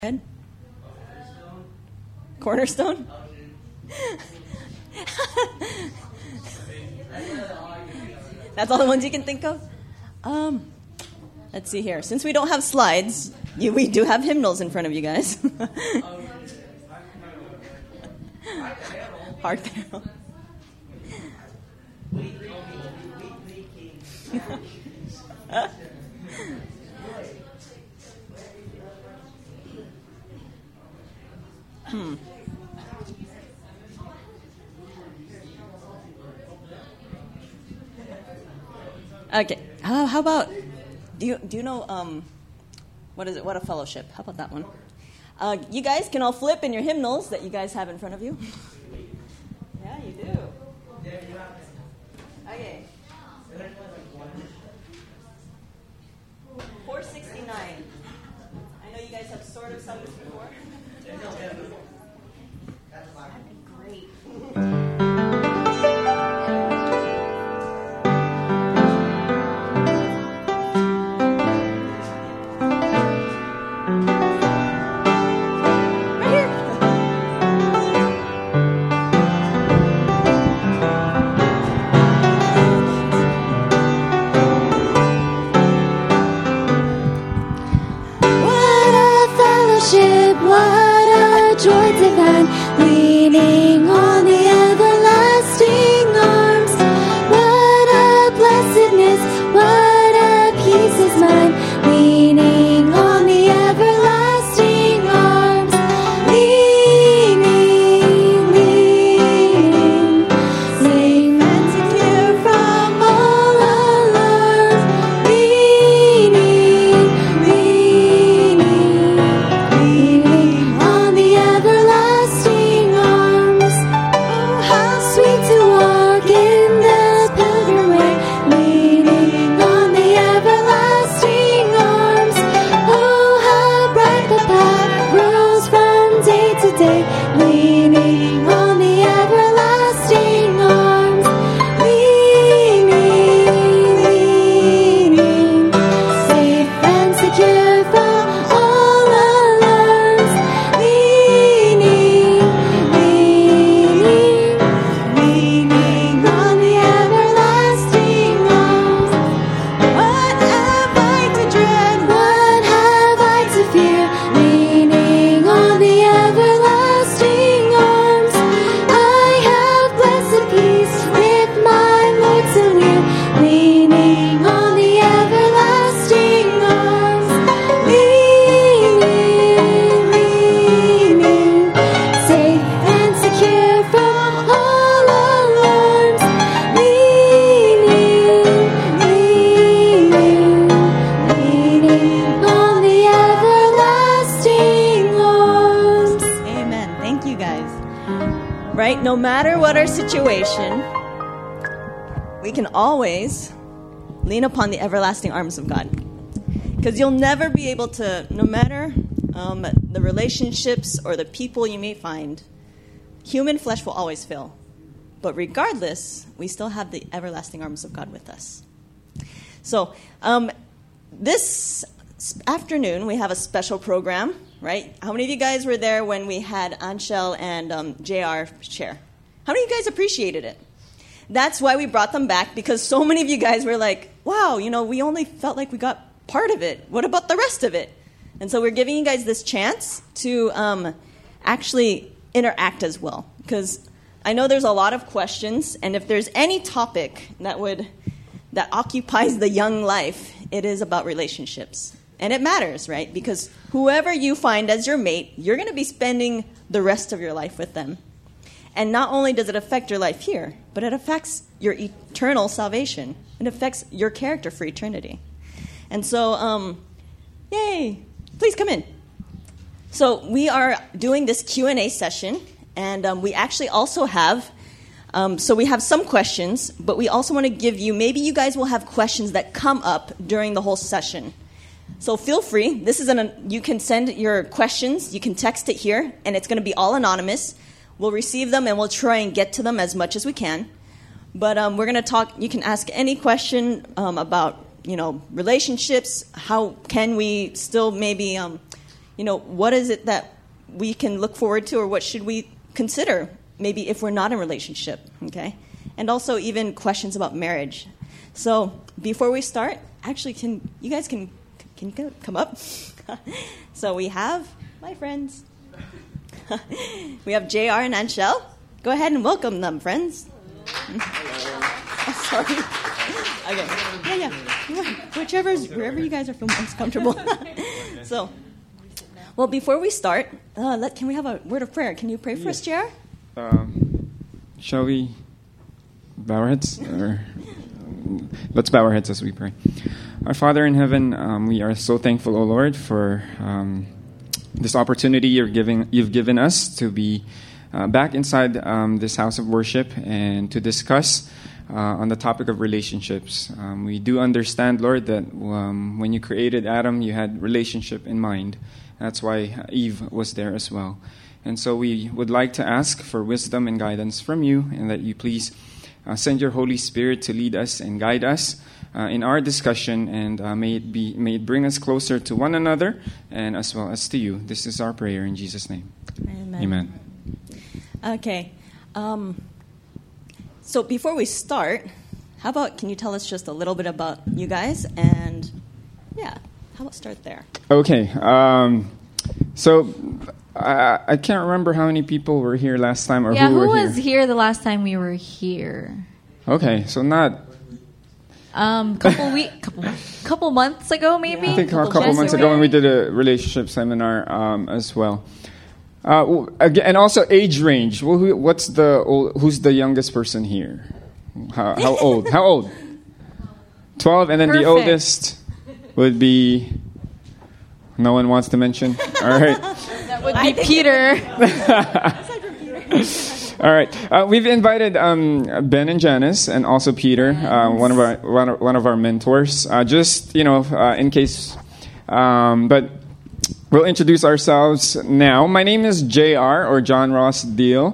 Ed? Cornerstone? That's all the ones you can think of? Let's see here. Since we don't have slides, we do have hymnals in front of you guys. Hark the Herald. Okay. How about, do you know, what is it? What a Fellowship. How about that one? You guys can all flip in your hymnals that you guys have in front of you. Yeah, you do. Okay. 469. I know you guys have sort of sung this before. That'd be great. Leaning on the everlasting arms. What a blessedness, what a peace is mine. Leaning on the everlasting arms. Leaning, leaning, safe and secure from all alarms. Leaning, leaning, leaning on the everlasting arms. Oh, how sweet to walk in the pilgrim way, leaning on the everlasting arms. Oh, how bright the path grows from day to day, leaning on the everlasting arms. Leaning, leaning, safe and secure from all alarms. Leaning, leaning, leaning on the everlasting arms. What have I to dread? What have I to fear? Leaning on the everlasting arms. I have blessed peace with my Lord so near. Leaning on the everlasting arms. Leaning, leaning, safe and secure from all alarms. Leaning, leaning, leaning on the everlasting arms. Amen. Thank you, guys. Right? No matter what our situation, we can always lean upon the everlasting arms of God. Because you'll never be able to, no matter the relationships or the people you may find, human flesh will always fail. But regardless, we still have the everlasting arms of God with us. So this afternoon, we have a special program, right? How many of you guys were there when we had Anshel and JR share? How many of you guys appreciated it? That's why we brought them back, because so many of you guys were like, wow, we only felt like we got part of it. What about the rest of it? And so we're giving you guys this chance to actually interact as well, because I know there's a lot of questions, and if there's any topic that occupies the young life, it is about relationships. And it matters, right? Because whoever you find as your mate, you're going to be spending the rest of your life with them. And not only does it affect your life here, but it affects your eternal salvation. It affects your character for eternity. And so, yay! Please come in. So we are doing this Q&A session, and we actually also have, so we have some questions, but we also want to give you, maybe you guys will have questions that come up during the whole session. So feel free. You can send your questions, you can text it here, and it's going to be all anonymous. We'll receive them, and we'll try and get to them as much as we can. But we're going to talk, you can ask any question about, relationships. How can we still maybe, what is it that we can look forward to, or what should we consider, maybe if we're not in a relationship, okay? And also even questions about marriage. So before we start, actually, can you come up? So we have my friends. We have JR and Anshel. Go ahead and welcome them, friends. Oh, sorry. Okay. Yeah. Wherever you guys are most comfortable. So, well, before we start, can we have a word of prayer? Can you pray for us, JR? Shall we bow our heads? Let's bow our heads as we pray. Our Father in heaven, we are so thankful, O Lord, for this opportunity you've given us to be back inside this house of worship and to discuss on the topic of relationships. We do understand, Lord, that when you created Adam, you had relationship in mind. That's why Eve was there as well. And so we would like to ask for wisdom and guidance from you, and that you please send your Holy Spirit to lead us and guide us in our discussion, and may it bring us closer to one another and as well as to you. This is our prayer in Jesus' name. Amen. Okay. So before we start, can you tell us just a little bit about you guys? And how about start there? Okay. So I can't remember how many people were here last time or who was here the last time we were here? Okay, so not... couple months ago, maybe? I think a couple months ago when we did a relationship seminar as well. And also age range. Well, who's the youngest person here? How old? How old? 12, and then Perfect. The oldest would be... No one wants to mention? All right. That would be Peter. All right. We've invited Ben and Janice, and also Peter, one of our mentors. Just in case, but we'll introduce ourselves now. My name is JR, or John Ross Deal.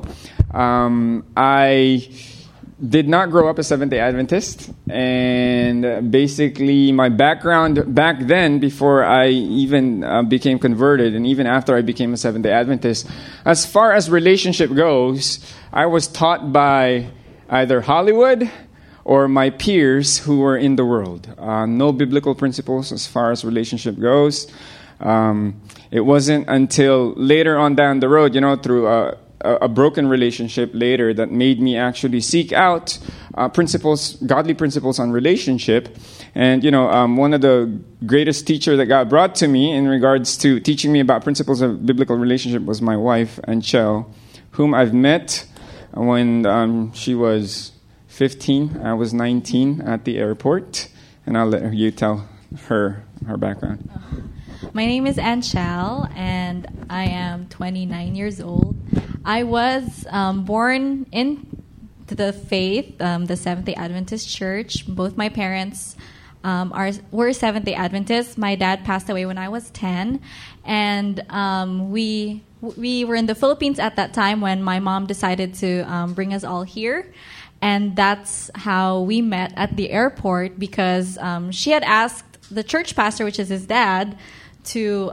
I did not grow up a Seventh-day Adventist, and basically my background back then, before I even became converted, and even after I became a Seventh-day Adventist, as far as relationship goes, I was taught by either Hollywood or my peers who were in the world. No biblical principles as far as relationship goes. It wasn't until later on down the road, through a broken relationship later, that made me actually seek out godly principles on relationship. And, one of the greatest teachers that God brought to me in regards to teaching me about principles of biblical relationship was my wife, Anshel, whom I've met when she was 15. I was 19 at the airport. And I'll let you tell her background. My name is Anshel, and I am 29 years old. I was born into the faith, the Seventh-day Adventist Church. Both my parents were Seventh-day Adventists. My dad passed away when I was 10, and we were in the Philippines at that time when my mom decided to bring us all here. And that's how we met at the airport, because she had asked the church pastor, which is his dad, to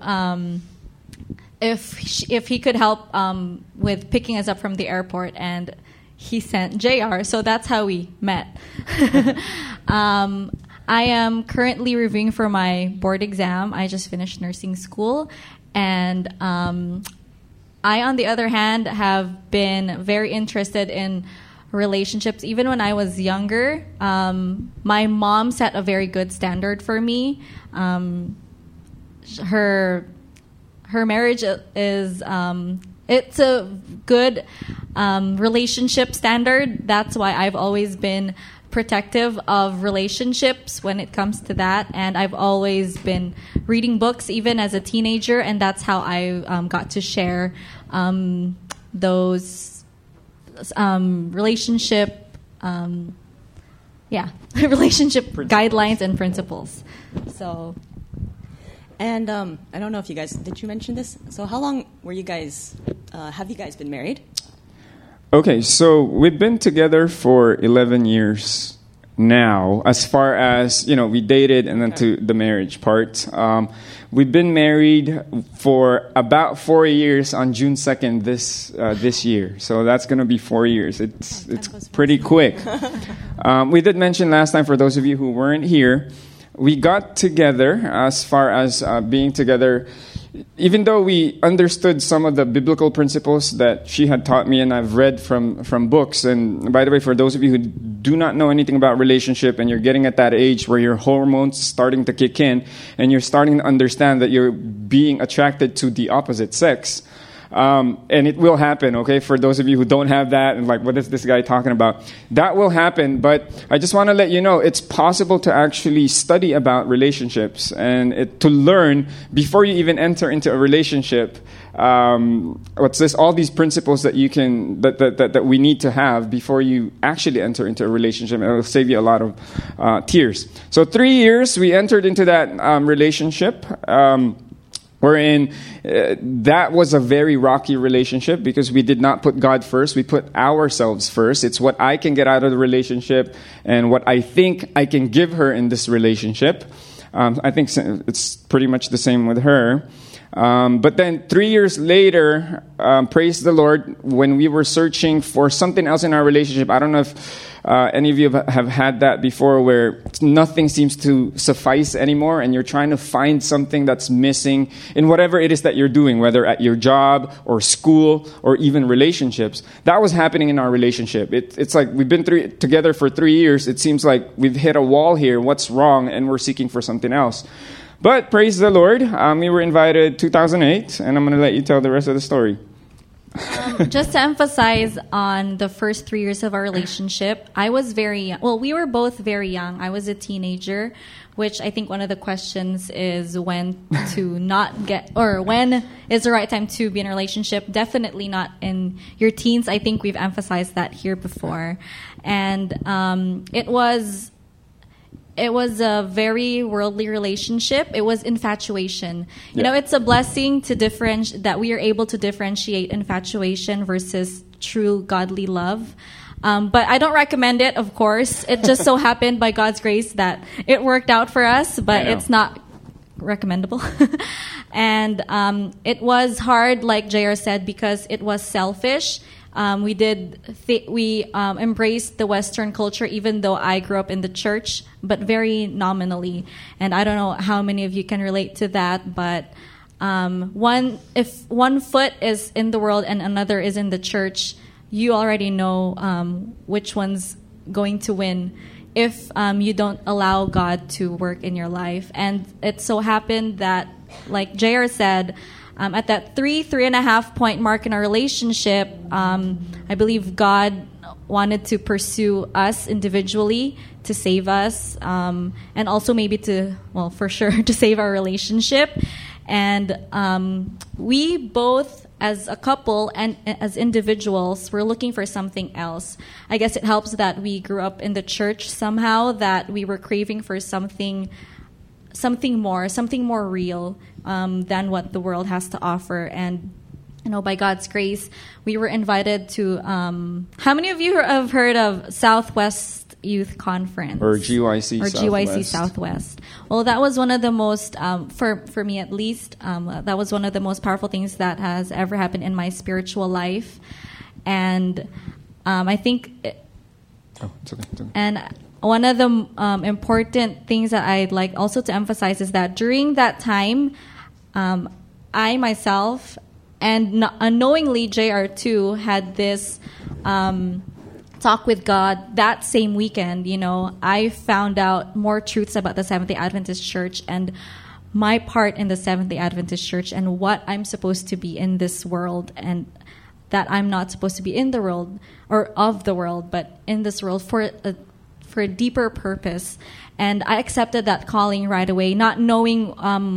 if he could help with picking us up from the airport, and he sent JR. So that's how we met. I am currently reviewing for my board exam. I just finished nursing school, and I, on the other hand, have been very interested in relationships. Even when I was younger, my mom set a very good standard for me. Her marriage is it's a good relationship standard. That's why I've always been protective of relationships when it comes to that, and I've always been reading books even as a teenager, and that's how I got to share those relationship relationship guidelines and principles. So. And I don't know if did you mention this? So how long have you guys been married? Okay, so we've been together for 11 years, now, as far as, we dated and then to the marriage part. We've been married for about 4 years on June 2nd this year. So that's going to be 4 years. It's pretty quick. We did mention last time, for those of you who weren't here, we got together as far as being together, even though we understood some of the biblical principles that she had taught me and I've read from books. And by the way, for those of you who do not know anything about relationship and you're getting at that age where your hormones starting to kick in and you're starting to understand that you're being attracted to the opposite sex, and it will happen, okay? For those of you who don't have that and like, what is this guy talking about? That will happen, but I just want to let you know it's possible to actually study about relationships and to learn before you even enter into a relationship. All these principles that you can that we need to have before you actually enter into a relationship. It will save you a lot of tears. So 3 years we entered into that relationship. Wherein that was a very rocky relationship because we did not put God first. We put ourselves first. It's what I can get out of the relationship and what I think I can give her in this relationship. I think it's pretty much the same with her. But then 3 years later, praise the Lord, when we were searching for something else in our relationship, I don't know if any of you have had that before, where nothing seems to suffice anymore and you're trying to find something that's missing in whatever it is that you're doing, whether at your job or school or even relationships. That was happening in our relationship. It's like we've been together for 3 years. It seems like we've hit a wall here. What's wrong? And we're seeking for something else. But praise the Lord, we were invited 2008, and I'm going to let you tell the rest of the story. Just to emphasize on the first 3 years of our relationship, I was very young. Well, we were both very young. I was a teenager, which I think one of the questions is when to not get, or when is the right time to be in a relationship. Definitely not in your teens. I think we've emphasized that here before. And it was a very worldly relationship. It was infatuation. You know, it's a blessing to that we are able to differentiate infatuation versus true godly love. But I don't recommend it, of course. It just so happened by God's grace that it worked out for us, but it's not recommendable. And it was hard, like JR said, because it was selfish. We embraced the Western culture, even though I grew up in the church, but very nominally. And I don't know how many of you can relate to that, but if one foot is in the world and another is in the church, you already know which one's going to win if you don't allow God to work in your life. And it so happened that, like JR said, at that 3.5 point mark in our relationship, I believe God wanted to pursue us individually to save us, and also maybe for sure, to save our relationship. And we both, as a couple and as individuals, were looking for something else. I guess it helps that we grew up in the church somehow, that we were craving for something more real than what the world has to offer. And by God's grace, we were invited to. How many of you have heard of Southwest Youth Conference or GYC GYC Southwest? Well, that was one of the most, for me at least, that was one of the most powerful things that has ever happened in my spiritual life, and I think. It's okay. And one of the important things that I'd like also to emphasize is that during that time, I myself, and unknowingly JR too, had this talk with God that same weekend. I found out more truths about the Seventh-day Adventist Church and my part in the Seventh-day Adventist Church and what I'm supposed to be in this world, and that I'm not supposed to be in the world or of the world, but in this world for a deeper purpose. And I accepted that calling right away, not knowing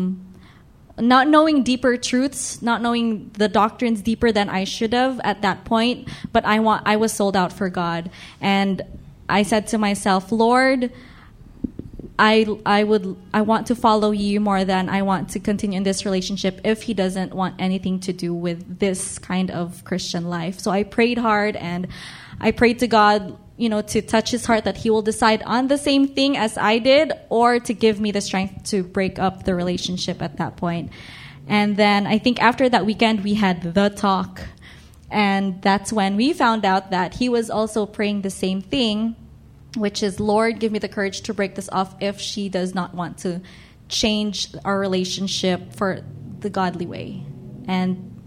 deeper truths, not knowing the doctrines deeper than I should have at that point, but I was sold out for God. And I said to myself, Lord, I want to follow you more than I want to continue in this relationship if he doesn't want anything to do with this kind of Christian life. So I prayed hard, and I prayed to God, to touch his heart, that he will decide on the same thing as I did, or to give me the strength to break up the relationship at that point. And then I think after that weekend, we had the talk. And that's when we found out that he was also praying the same thing, which is, Lord, give me the courage to break this off if she does not want to change our relationship for the godly way. And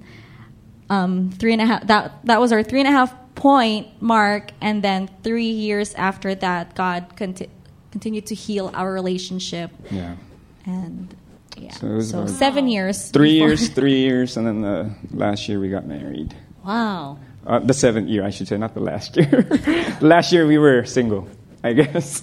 3.5, that was our 3.5 point mark. And then 3 years after that, God continued to heal our relationship. Yeah. And yeah, so 7 years. 3 years, 3 years, and then the last year we got married. Wow. The 7th year, I should say, not the last year. Last year we were single, I guess.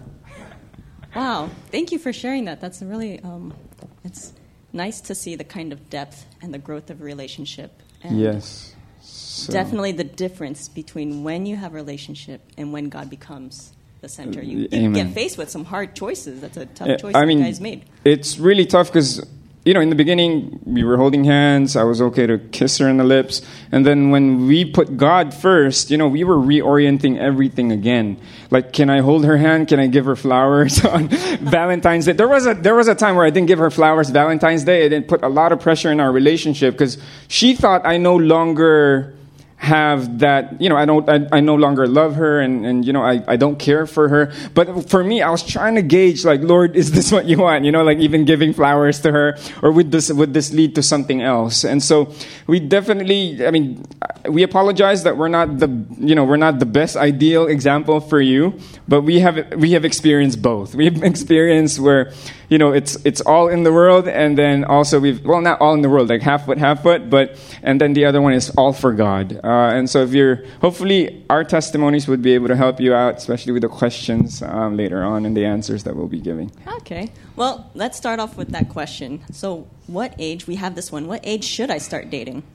Wow. Thank you for sharing that. That's really, it's nice to see the kind of depth and the growth of a relationship. And Yes. So, definitely the difference between when you have a relationship and when God becomes the center. You Amen. get faced with some hard choices. That's a tough choice I mean, you guys made. It's really tough because, in the beginning, we were holding hands. I was okay to kiss her on the lips. And then when we put God first, we were reorienting everything again. Like, can I hold her hand? Can I give her flowers on Valentine's Day? There was a time where I didn't give her flowers Valentine's Day. It put a lot of pressure in our relationship because she thought I no longer have that, I no longer love her and I don't care for her. But for me, I was trying to gauge, like, Lord, is this what you want? Like even giving flowers to her, or would this lead to something else? And so we definitely, we apologize that we're not the best ideal example for you, but we have experienced both. We've experienced where, it's all in the world, and then also not all in the world, like half foot, and then the other one is all for God. And so hopefully our testimonies would be able to help you out, especially with the questions later on and the answers that we'll be giving. Okay. Well, let's start off with that question. So what age should I start dating?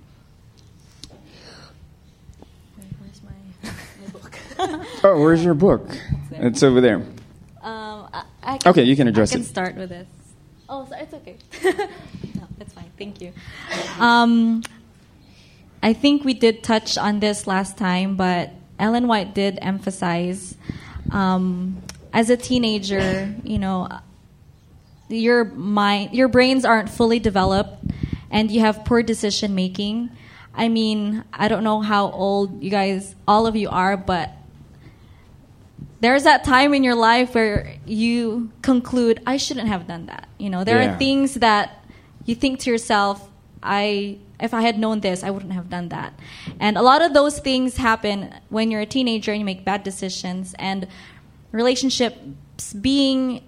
Where's my book? Oh, where's your book? It's over there. Okay, you can address it. I can start with this. Oh, sorry, it's okay. No, it's fine. Thank you. I think we did touch on this last time, but Ellen White did emphasize, as a teenager, your brains aren't fully developed, and you have poor decision making. I don't know how old you guys, all of you are, but there's that time in your life where you conclude, I shouldn't have done that. There are things that you think to yourself, if I had known this, I wouldn't have done that. And a lot of those things happen when you're a teenager and you make bad decisions. And relationships being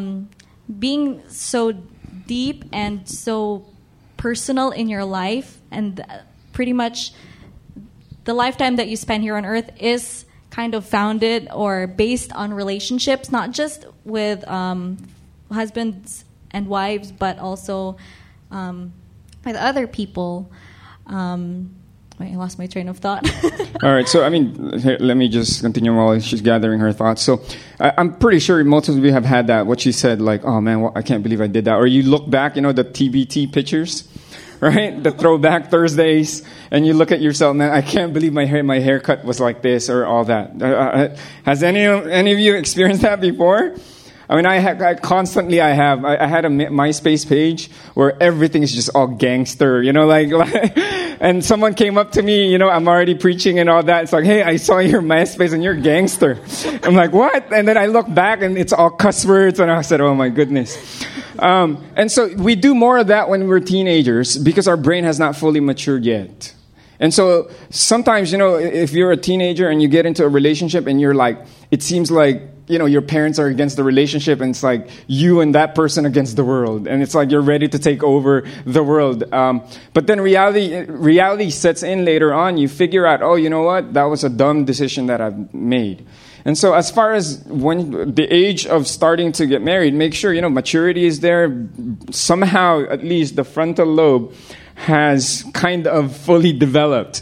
so deep and so personal in your life, and pretty much the lifetime that you spend here on earth is kind of founded or based on relationships, not just with husbands and wives, but also with other people. Wait, I lost my train of thought. All right, so let me just continue while she's gathering her thoughts. So I'm pretty sure most of you have had that, what she said, like, oh man, I can't believe I did that. Or you look back, the TBT pictures, right? The throwback Thursdays, and you look at yourself, man, I can't believe my haircut was like this, or all that. Has any of you experienced that before? I had a MySpace page where everything is just all gangster, and someone came up to me, I'm already preaching and all that. It's like, hey, I saw your MySpace and you're gangster. I'm like, what? And then I look back and it's all cuss words, and I said, oh my goodness. And so we do more of that when we're teenagers because our brain has not fully matured yet. And so sometimes, if you're a teenager and you get into a relationship and you're like, it seems like, your parents are against the relationship, and it's like you and that person against the world. And it's like you're ready to take over the world. But then reality sets in later on. You figure out, oh, you know what? That was a dumb decision that I've made. And so as far as when the age of starting to get married, make sure, maturity is there. Somehow, at least the frontal lobe has kind of fully developed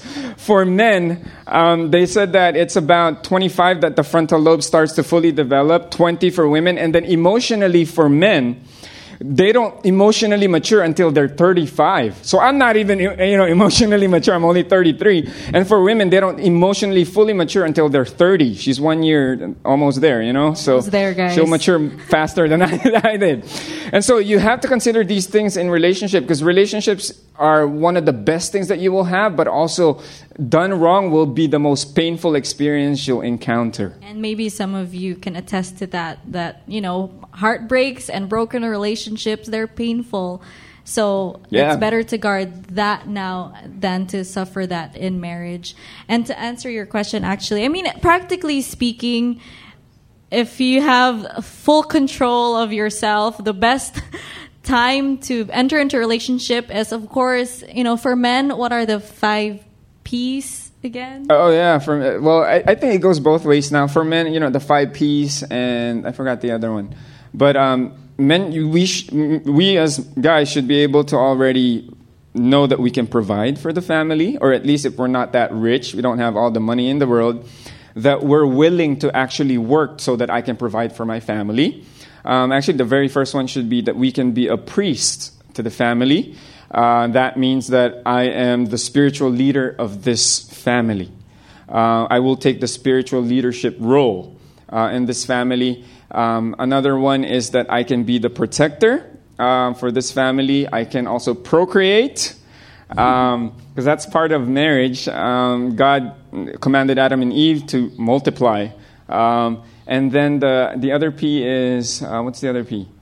for men, they said that it's about 25 that the frontal lobe starts to fully develop, 20 for women, and then emotionally for men, they don't emotionally mature until they're 35. So I'm not even, emotionally mature. I'm only 33. And for women, they don't emotionally fully mature until they're 30. She's 1 year almost there, So Almost there, guys. She'll mature faster than I did. And so you have to consider these things in relationship, because relationships are one of the best things that you will have, but also done wrong will be the most painful experience you'll encounter. And maybe some of you can attest to that, heartbreaks and broken relationships, they're painful. So it's better to guard that now than to suffer that in marriage. And to answer your question, actually, practically speaking, if you have full control of yourself, the best time to enter into a relationship is, of course, for men, what are the 5 P's again? Oh, yeah. I think it goes both ways now. For men, the 5 P's, and I forgot the other one. But men, we as guys should be able to already know that we can provide for the family, or at least if we're not that rich, we don't have all the money in the world, that we're willing to actually work so that I can provide for my family. Actually, the very first one should be that we can be a priest to the family. That means that I am the spiritual leader of this family. I will take the spiritual leadership role in this family. Another one is that I can be the protector for this family. I can also procreate, because that's part of marriage. God commanded Adam and Eve to multiply. And then the other P is, what's the other P?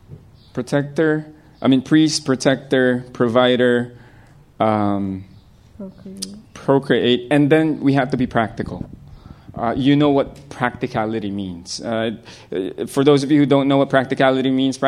Priest, protector, provider, procreate. And then we have to be practical. You know what practicality means. For those of you who don't know what practicality means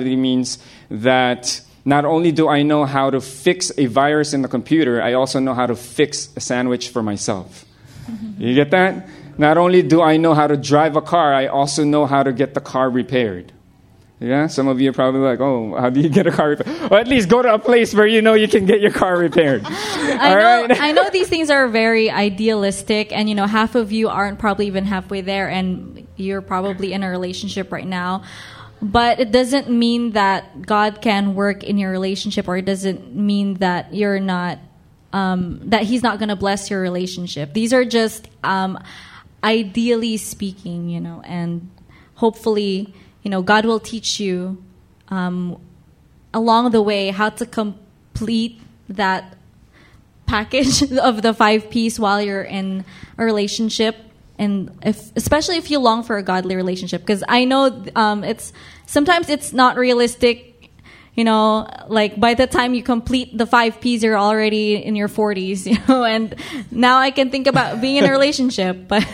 that not only do I know how to fix a virus in the computer, I also know how to fix a sandwich for myself. You get that? Not only do I know how to drive a car, I also know how to get the car repaired. Yeah, some of you are probably like, oh, how do you get a car repaired? Or at least go to a place where you know you can get your car repaired. I know these things are very idealistic, and half of you aren't probably even halfway there, and you're probably in a relationship right now. But it doesn't mean that God can work in your relationship, or it doesn't mean that you're not, that He's not going to bless your relationship. These are just ideally speaking, and hopefully, God will teach you along the way how to complete that package of the 5 P's while you're in a relationship, and especially if you long for a godly relationship, because I know sometimes it's not realistic. Like by the time you complete the 5 P's, you're already in your 40s. And now I can think about being in a relationship, but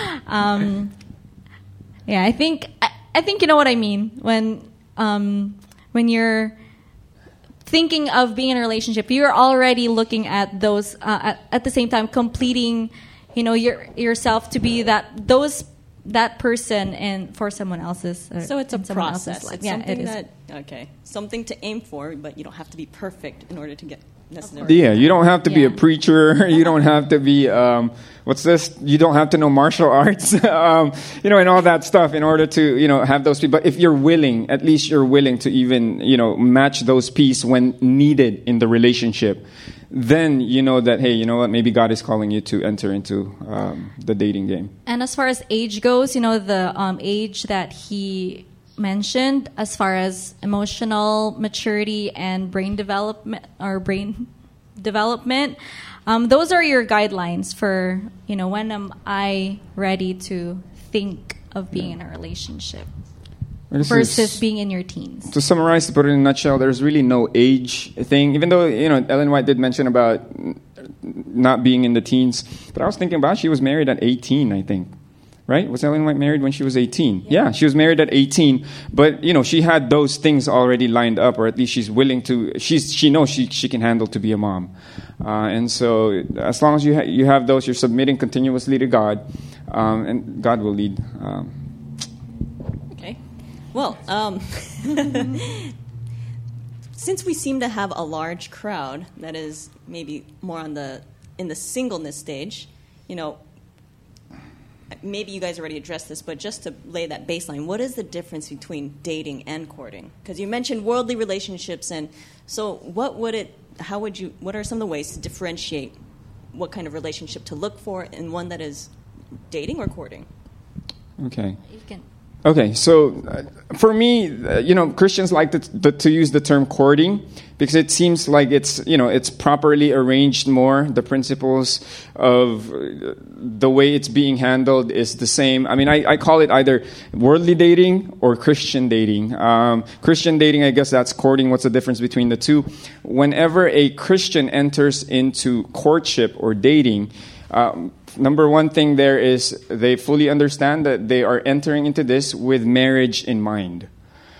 yeah, I think you know what I mean when you're thinking of being in a relationship, you're already looking at those at the same time completing, yourself to be that person and for someone else's. So it's a process. It's something it is. Something to aim for, but you don't have to be perfect in order to get necessarily. Yeah, you don't have to be a preacher. You don't have to be you don't have to know martial arts, and all that stuff in order to, have those people. But if you're willing, at least you're willing to even, match those pieces when needed in the relationship, then you know that, hey, you know what, maybe God is calling you to enter into the dating game. And as far as age goes, the age that he mentioned as far as emotional maturity and brain development, those are your guidelines for, when am I ready to think of being in a relationship versus being in your teens. To summarize, to put it in a nutshell, there's really no age thing, even though, Ellen White did mention about not being in the teens. But I was thinking about, she was married at 18, I think. Right? Was Ellen White married when she was 18? Yeah, she was married at 18. But, she had those things already lined up, or at least she's willing to, she knows she can handle to be a mom. And so as long as you have those, you're submitting continuously to God, and God will lead. Okay. Well, since we seem to have a large crowd that is maybe more on the in the singleness stage, maybe you guys already addressed this, but just to lay that baseline, what is the difference between dating and courting? Because you mentioned worldly relationships, and so what are some of the ways to differentiate what kind of relationship to look for in one that is dating or courting? Okay. You can. Okay, so for me, Christians like to use the term courting because it seems like it's properly arranged more. The principles of the way it's being handled is the same. I mean, I call it either worldly dating or Christian dating. Christian dating, I guess that's courting. What's the difference between the two? Whenever a Christian enters into courtship or dating, number one thing there is they fully understand that they are entering into this with marriage in mind,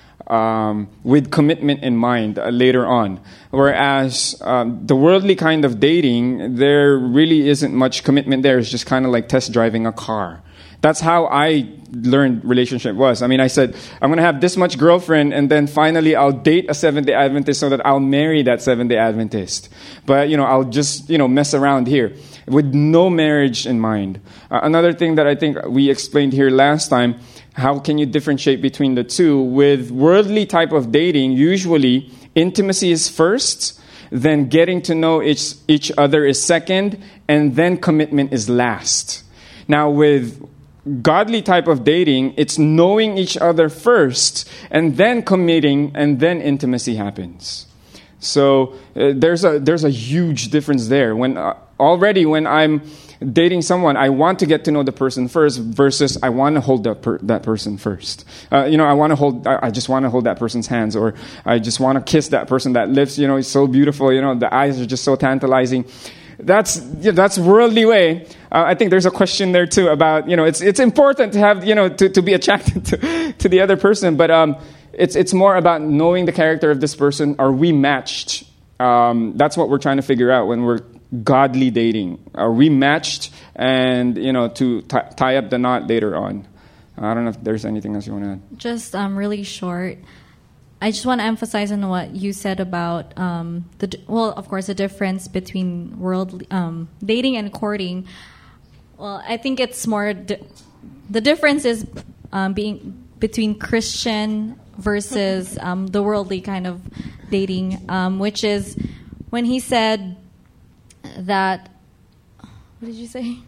with commitment in mind later on. Whereas the worldly kind of dating, there really isn't much commitment there. It's just kind of like test driving a car. That's how I learned relationship was. I mean, I said, I'm going to have this much girlfriend, and then finally I'll date a Seventh-day Adventist so that I'll marry that Seventh-day Adventist. But, I'll just, mess around here with no marriage in mind. Another thing that I think we explained here last time, how can you differentiate between the two? With worldly type of dating, usually intimacy is first, then getting to know each other is second, and then commitment is last. Now, with godly type of dating, it's knowing each other first, and then committing, and then intimacy happens. So there's a huge difference there. When I'm dating someone, I want to get to know the person first versus I want to hold that person first. I just want to hold that person's hands, or I just want to kiss that person. That lips, is so beautiful. The eyes are just so tantalizing. That's worldly way. I think there's a question there too about, it's important to have, to be attracted to the other person, but it's more about knowing the character of this person. Are we matched? That's what we're trying to figure out when we're godly dating. Are we matched? And, to tie up the knot later on. I don't know if there's anything else you want to add. Just really short. I just want to emphasize on what you said about of course, the difference between dating and courting. Well, I think it's more the difference is being between Christian versus the worldly kind of dating, which is when he said that. What did you say?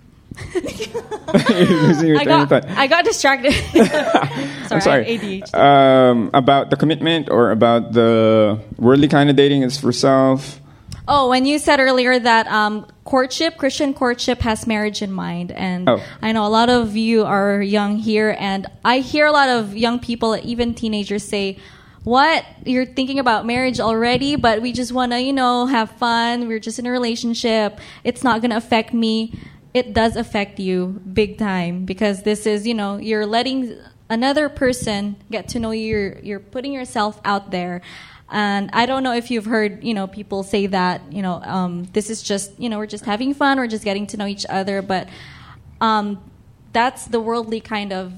I got distracted. I'm sorry. ADHD. About the commitment or about the worldly kind of dating is for self? Oh, when you said earlier that Christian courtship has marriage in mind. And I know a lot of you are young here, and I hear a lot of young people, even teenagers, say, what? You're thinking about marriage already, but we just want to, have fun. We're just in a relationship. It's not going to affect me. It does affect you big time, because this is, you're letting another person get to know you. You're putting yourself out there. And I don't know if you've heard, people say that, this is just, we're just having fun. We're just getting to know each other. But that's the worldly kind of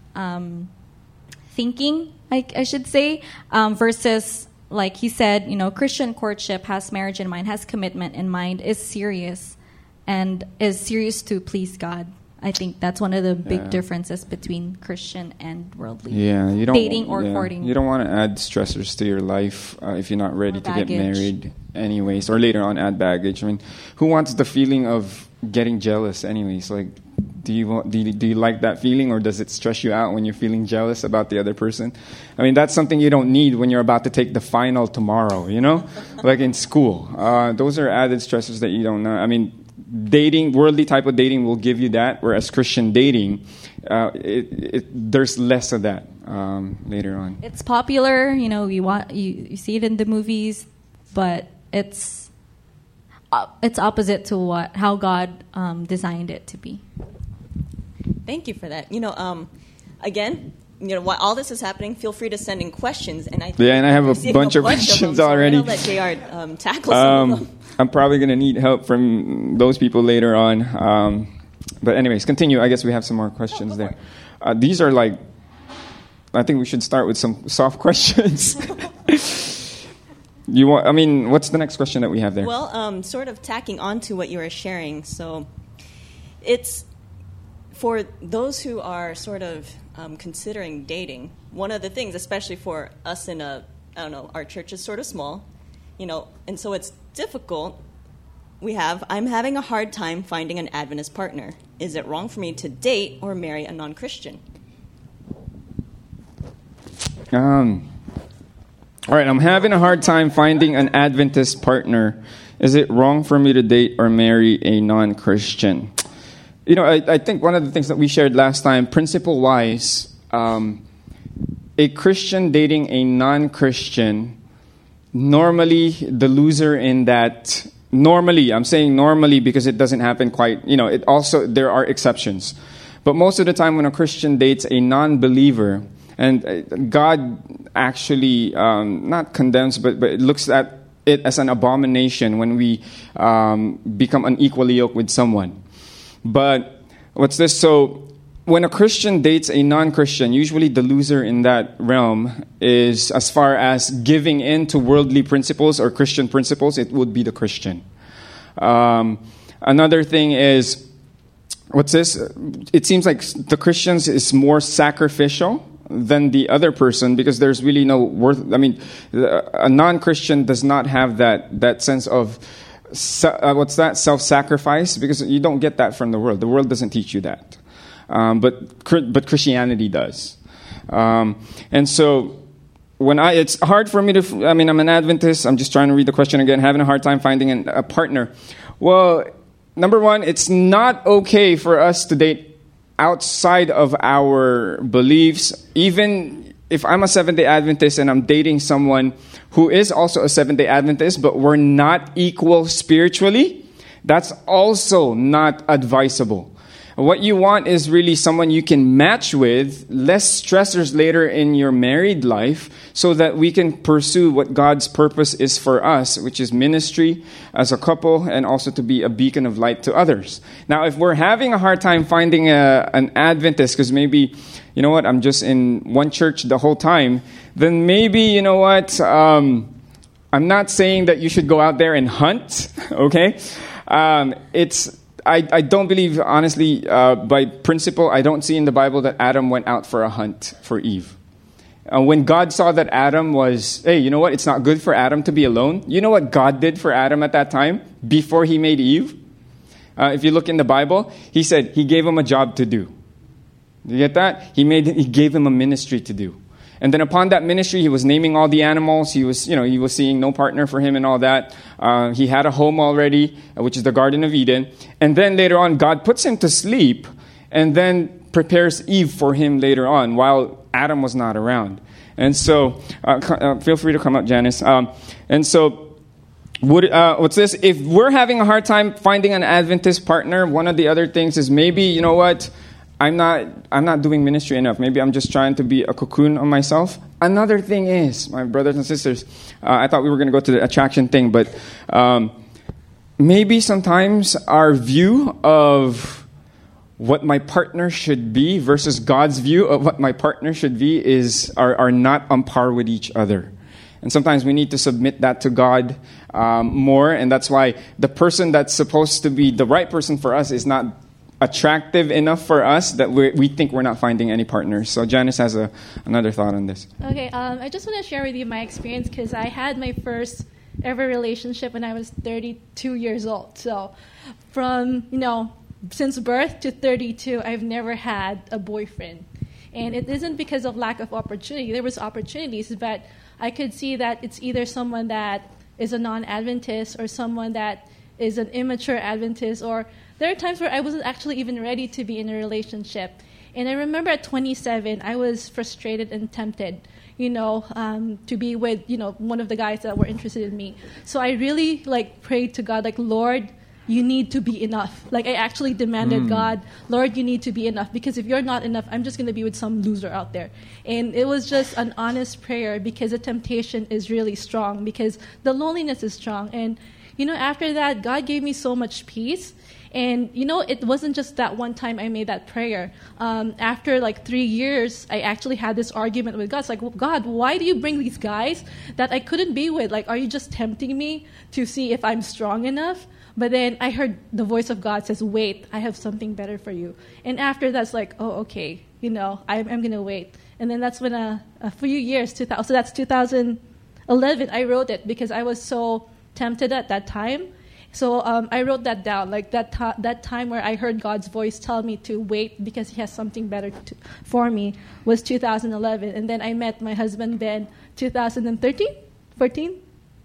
thinking, I should say, versus, like he said, Christian courtship has marriage in mind, has commitment in mind, is serious. And is serious to please God. I think that's one of the big differences between Christian and worldly dating or courting. You don't want to add stressors to your life if you're not ready to get married anyways, or later on add baggage. I mean, who wants the feeling of getting jealous anyways? Like, do you like that feeling, or does it stress you out when you're feeling jealous about the other person? I mean, that's something you don't need when you're about to take the final tomorrow, like in school. Those are added stressors that you don't know. I mean, dating, worldly type of dating will give you that, whereas Christian dating, there's less of that later on. It's popular, you see it in the movies, but it's opposite to how God designed it to be. Thank you for that. Again, while all this is happening, feel free to send in questions. And I have a bunch of questions already. So I'm going to let JR tackle some of them. I'm probably going to need help from those people later on. But anyways, continue. I guess we have some more questions there. These are I think we should start with some soft questions. You want? I mean, what's the next question that we have there? Well, sort of tacking on to what you were sharing. So it's for those who are sort of considering dating. One of the things, especially for us in I don't know, our church is sort of small, and so it's difficult. I'm having a hard time finding an Adventist partner. Is it wrong for me to date or marry a non-Christian? All right, I'm having a hard time finding an Adventist partner. Is it wrong for me to date or marry a non-Christian? I think one of the things that we shared last time, principle-wise, a Christian dating a non-Christian, normally the loser in that, normally, I'm saying normally because it doesn't happen quite, it also, there are exceptions. But most of the time when a Christian dates a non-believer, and God actually not condemns, but it looks at it as an abomination when we become unequally yoked with someone. But what's this? So when a Christian dates a non-Christian, usually the loser in that realm is, as far as giving in to worldly principles or Christian principles, it would be the Christian. Another thing is, what's this? It seems like the Christians is more sacrificial than the other person because there's really no worth. I mean, a non-Christian does not have that sense of self-sacrifice, because you don't get that from the world. The world doesn't teach you that, but Christianity does. And so it's hard for me to. I mean, I'm an Adventist. I'm just trying to read the question again. Having a hard time finding a partner. Well, number one, it's not okay for us to date outside of our beliefs. Even if I'm a Seventh-day Adventist and I'm dating someone who is also a Seventh-day Adventist, but we're not equal spiritually, that's also not advisable. What you want is really someone you can match with, less stressors later in your married life, so that we can pursue what God's purpose is for us, which is ministry as a couple and also to be a beacon of light to others. Now, if we're having a hard time finding an Adventist, because maybe, I'm just in one church the whole time, then maybe, I'm not saying that you should go out there and hunt, okay? I don't believe, honestly, by principle, I don't see in the Bible that Adam went out for a hunt for Eve. When God saw that Adam was, hey, you know what? It's not good for Adam to be alone. You know what God did for Adam at that time before he made Eve? If you look in the Bible, he said he gave him a job to do. You get that? He gave him a ministry to do. And then upon that ministry, he was naming all the animals. He was seeing no partner for him and all that. He had a home already, which is the Garden of Eden. And then later on, God puts him to sleep and then prepares Eve for him later on while Adam was not around. And so, feel free to come up, Janice. And so, what's this? If we're having a hard time finding an Adventist partner, one of the other things is maybe, you know what? I'm not doing ministry enough. Maybe I'm just trying to be a cocoon on myself. Another thing is, my brothers and sisters, I thought we were going to go to the attraction thing, but maybe sometimes our view of what my partner should be versus God's view of what my partner should be are not on par with each other. And sometimes we need to submit that to God more, and that's why the person that's supposed to be the right person for us is not attractive enough for us that we think we're not finding any partners. So Janice has another thought on this. Okay, I just want to share with you my experience because I had my first ever relationship when I was 32 years old. So from, since birth to 32, I've never had a boyfriend. And it isn't because of lack of opportunity. There was opportunities, but I could see that it's either someone that is a non-Adventist or someone that is an immature Adventist, or there are times where I wasn't actually even ready to be in a relationship. And I remember at 27, I was frustrated and tempted, to be with, one of the guys that were interested in me. So I really, prayed to God, Lord, you need to be enough. I actually demanded, God, Lord, you need to be enough. Because if you're not enough, I'm just going to be with some loser out there. And it was just an honest prayer because the temptation is really strong, because the loneliness is strong. And, after that, God gave me so much peace. And, it wasn't just that one time I made that prayer. After like 3 years, I actually had this argument with God. It's like, well, God, why do you bring these guys that I couldn't be with? Like, are you just tempting me to see if I'm strong enough? But then I heard the voice of God says, wait, I have something better for you. And after that's like, oh, okay, I'm going to wait. And then that's when a few years, so that's 2011, I wrote it because I was so tempted at that time. So I wrote that down, like that time where I heard God's voice tell me to wait because he has something better for me was 2011. And then I met my husband, Ben, 2013, 14?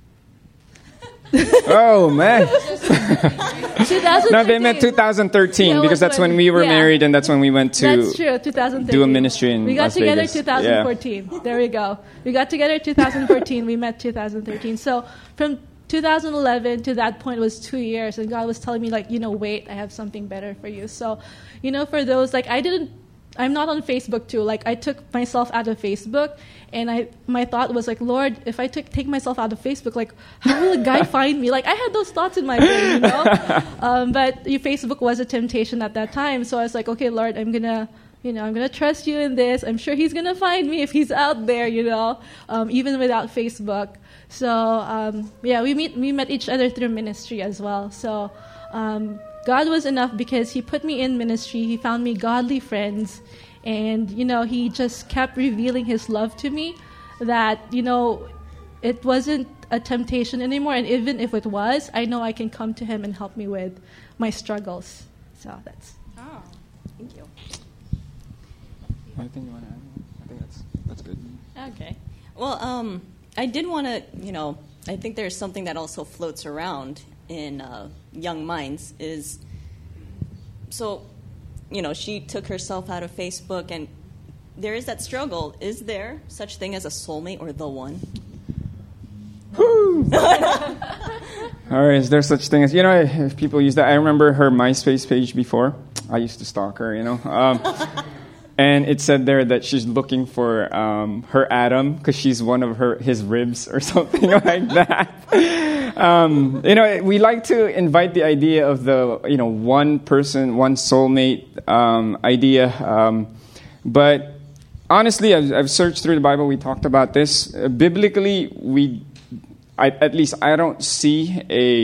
Oh, man. 2013. No, they met 2013 Yeah, because that's when we were married and that's when we went to That's true, 2013. do a ministry in We got Las together Vegas. 2014. Yeah. There we go. We got together 2014. We met 2013. So from 2011 to that point was 2 years, and God was telling me, like, wait, I have something better for you. So, for those, like, I'm not on Facebook too. Like, I took myself out of Facebook, and my thought was like, Lord, if I take myself out of Facebook, like, how will a guy find me? Like, I had those thoughts in my brain, but Facebook was a temptation at that time. So I was like, okay, Lord, I'm gonna trust you in this. I'm sure he's gonna find me if he's out there, even without Facebook. So we met each other through ministry as well. So God was enough because he put me in ministry. He found me godly friends, and he just kept revealing his love to me. That it wasn't a temptation anymore, and even if it was, I know I can come to him and help me with my struggles. So that's. Oh, thank you. Anything you want to add? I think that's good. Okay. Well, I did want to, I think there's something that also floats around in young minds is, so, she took herself out of Facebook, and there is that struggle. Is there such thing as a soulmate or the one? Or is there such thing as, if people use that, I remember her MySpace page before. I used to stalk her, and it said there that she's looking for her Adam because she's one of his ribs or something like that. We like to invite the idea of the, one person, one soulmate idea. But honestly, I've searched through the Bible. We talked about this. Biblically, at least I don't see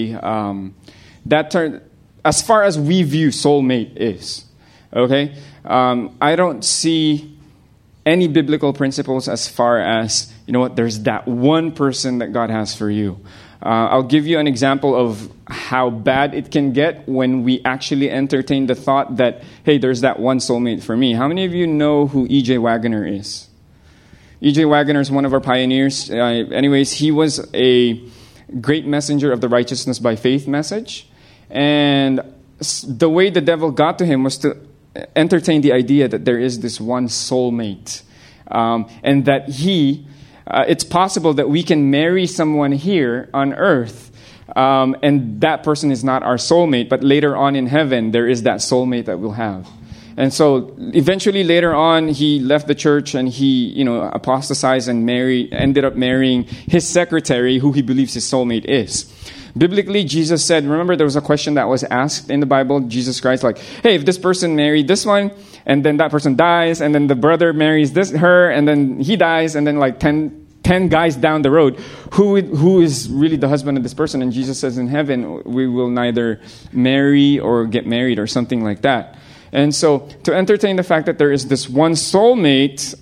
that term as far as we view soulmate is. Okay? I don't see any biblical principles as far as, there's that one person that God has for you. I'll give you an example of how bad it can get when we actually entertain the thought that, hey, there's that one soulmate for me. How many of you know who E.J. Waggoner is? E.J. Waggoner is one of our pioneers. Anyways, he was a great messenger of the righteousness by faith message. And the way the devil got to him was to entertain the idea that there is this one soulmate, and that it's possible that we can marry someone here on earth, and that person is not our soulmate, but later on in heaven, there is that soulmate that we'll have. And so eventually later on, he left the church and he, apostatized and ended up marrying his secretary, who he believes his soulmate is. Biblically, Jesus said, remember there was a question that was asked in the Bible, Jesus Christ, like, hey, if this person married this one, and then that person dies, and then the brother marries her, and then he dies, and then like 10 guys down the road, who is really the husband of this person? And Jesus says in heaven, we will neither marry or get married or something like that. And so to entertain the fact that there is this one soulmate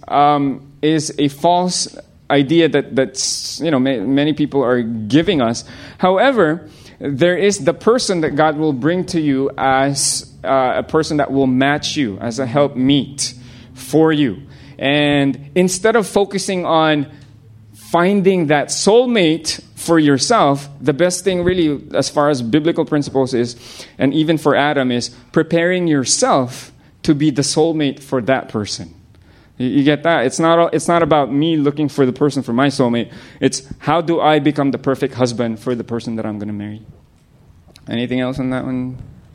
is a false idea that's many people are giving us. However, there is the person that God will bring to you as a person that will match you, as a helpmeet for you. And instead of focusing on finding that soulmate for yourself, the best thing really, as far as biblical principles is, and even for Adam, is preparing yourself to be the soulmate for that person. You get that? It's not about me looking for the person for my soulmate. It's how do I become the perfect husband for the person that I'm going to marry. Anything else on that one?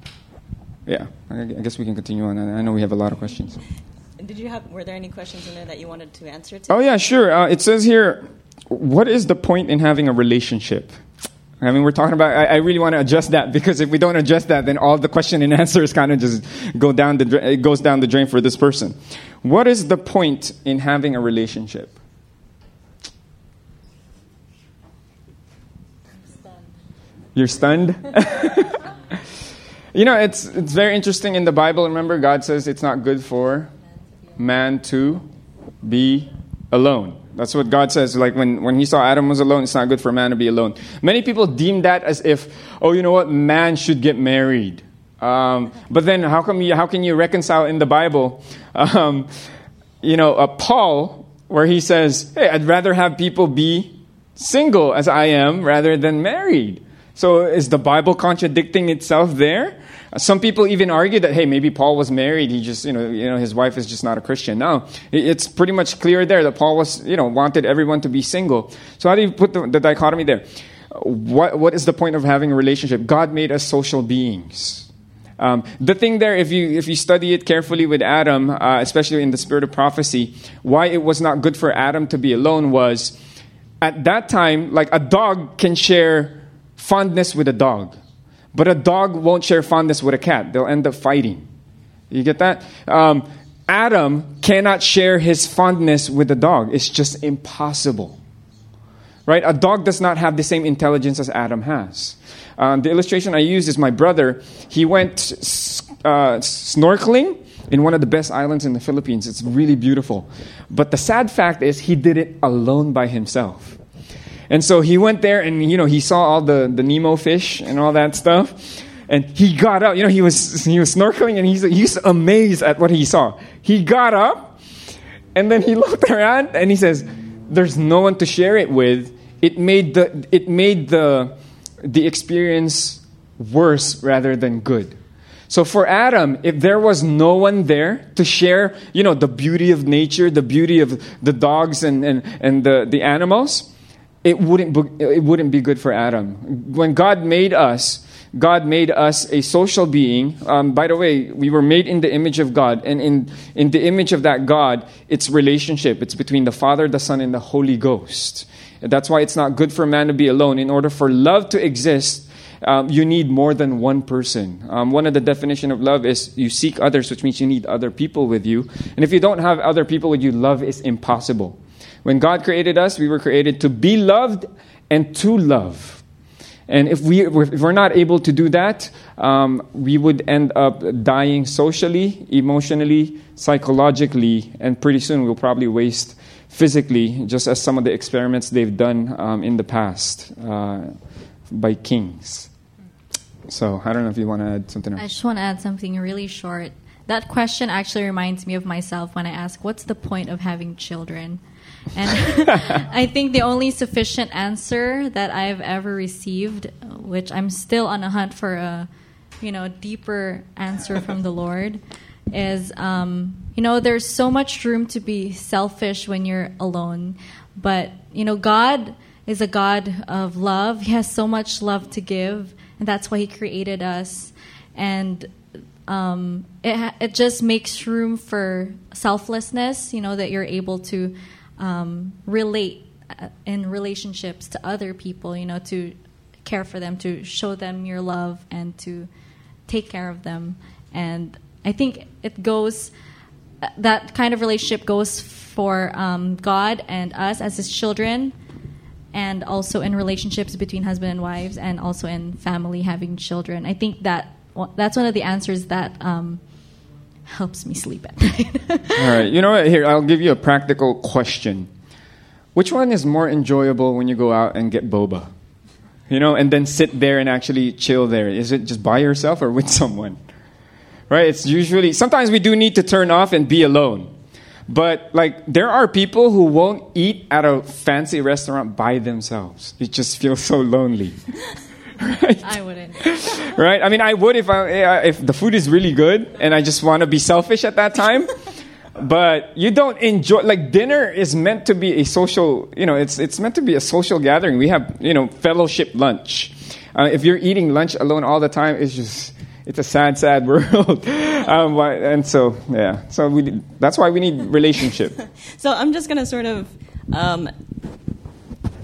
Yeah, I guess we can continue on. I know we have a lot of questions. Were there any questions in there that you wanted to answer? Oh yeah, sure. It says here, what is the point in having a relationship? I mean, we're talking about, I really want to adjust that, because if we don't adjust that, then all the question and answers kind of just it goes down the drain for this person. What is the point in having a relationship? You're stunned? You know, it's very interesting in the Bible. Remember, God says it's not good for man to be alone. That's what God says. Like when he saw Adam was alone, it's not good for man to be alone. Many people deem that as if, oh, you know what, man should get married. But then how can you reconcile in the Bible, Paul, where he says, hey, I'd rather have people be single as I am rather than married. So is the Bible contradicting itself there? Some people even argue that, hey, maybe Paul was married. He just, his wife is just not a Christian. No, it's pretty much clear there that Paul was, wanted everyone to be single. So how do you put the dichotomy there? What is the point of having a relationship? God made us social beings. The thing there, if you study it carefully with Adam, especially in the spirit of prophecy, why it was not good for Adam to be alone was, at that time, like a dog can share fondness with a dog, but a dog won't share fondness with a cat. They'll end up fighting. You get that? Adam cannot share his fondness with a dog. It's just impossible. Right? A dog does not have the same intelligence as Adam has. The illustration I use is my brother. He went snorkeling in one of the best islands in the Philippines. It's really beautiful. But the sad fact is he did it alone by himself. And so he went there and, he saw all the Nemo fish and all that stuff. And he got up. He was snorkeling and he's amazed at what he saw. He got up and then he looked around and he says, there's no one to share it with. It made the experience worse rather than good. So for Adam, if there was no one there to share, the beauty of nature, the beauty of the dogs and the animals, it wouldn't be good for Adam. When God made us a social being. By the way, we were made in the image of God. And in the image of that God, it's relationship. It's between the Father, the Son, and the Holy Ghost. And that's why it's not good for man to be alone. In order for love to exist, you need more than one person. One of the definition of love is you seek others, which means you need other people with you. And if you don't have other people with you, love is impossible. When God created us, we were created to be loved and to love. And if we're not able to do that, we would end up dying socially, emotionally, psychologically, and pretty soon we'll probably waste physically, just as some of the experiments they've done in the past by kings. So I don't know if you want to add something else. I just want to add something really short. That question actually reminds me of myself when I ask, what's the point of having children? And I think the only sufficient answer that I've ever received, which I'm still on a hunt for a, deeper answer from the Lord, is, there's so much room to be selfish when you're alone. But, God is a God of love. He has so much love to give, and that's why He created us. And it just makes room for selflessness, that you're able to relate in relationships to other people, to care for them, to show them your love, and to take care of them. And I think that kind of relationship goes for God and us as His children, and also in relationships between husband and wives, and also in family having children. I think that's one of the answers that helps me sleep at night. All right. You know what? Here, I'll give you a practical question. Which one is more enjoyable when you go out and get boba? And then sit there and actually chill there. Is it just by yourself or with someone? Right? It's usually, sometimes we do need to turn off and be alone. But there are people who won't eat at a fancy restaurant by themselves. It just feels so lonely. Right? I wouldn't. Right? I mean, I would if the food is really good and I just want to be selfish at that time. But you don't enjoy, dinner is meant to be a social, it's meant to be a social gathering. We have, fellowship lunch. If you're eating lunch alone all the time, it's a sad, sad world. And so, yeah. So that's why we need relationship. So I'm just going to sort of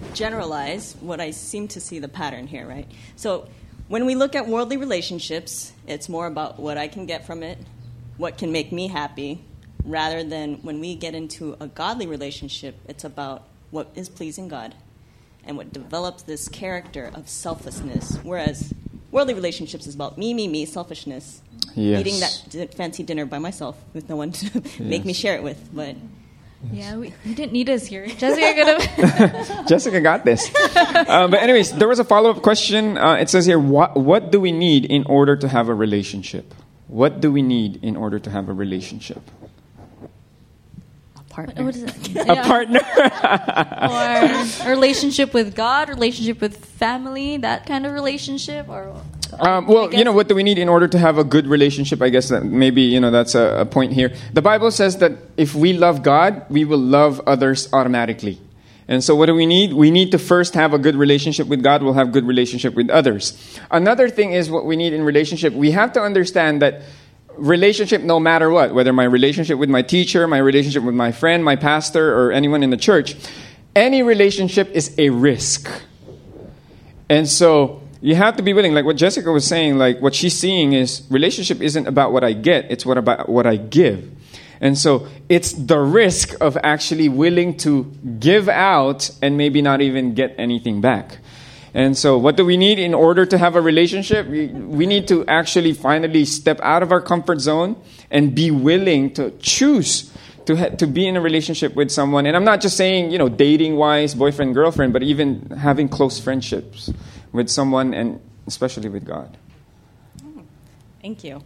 generalize what I seem to see the pattern here, right? So when we look at worldly relationships, it's more about what I can get from it, what can make me happy, rather than when we get into a godly relationship, it's about what is pleasing God and what develops this character of selflessness. Whereas worldly relationships is about me, selfishness, eating that fancy dinner by myself with no one to make me share it with. But yeah, we didn't need us here. Jessica could have. Jessica got this. But anyways, there was a follow-up question. It says here, what do we need in order to have a relationship? What do we need in order to have a relationship? partner. What is it? A partner. Or a relationship with God, relationship with family, that kind of relationship, or well, you know, what do we need in order to have a good relationship? I guess that maybe, you know, that's a point here. The Bible says that if we love God, we will love others automatically. And so what do we need? We need to first have a good relationship with God. We'll have good relationship with others. Another thing is what we need in relationship. We have to understand that relationship, no matter what, whether my relationship with my teacher, my relationship with my friend, my pastor, or anyone in the church, any relationship is a risk. And so you have to be willing, like what Jessica was saying, like what she's seeing is relationship isn't about what I get, it's about what I give. And so it's the risk of actually willing to give out and maybe not even get anything back. And so what do we need in order to have a relationship? We need to actually finally step out of our comfort zone and be willing to choose to be in a relationship with someone. And I'm not just saying, you know, dating-wise, boyfriend, girlfriend, but even having close friendships with someone, and especially with God. Thank you.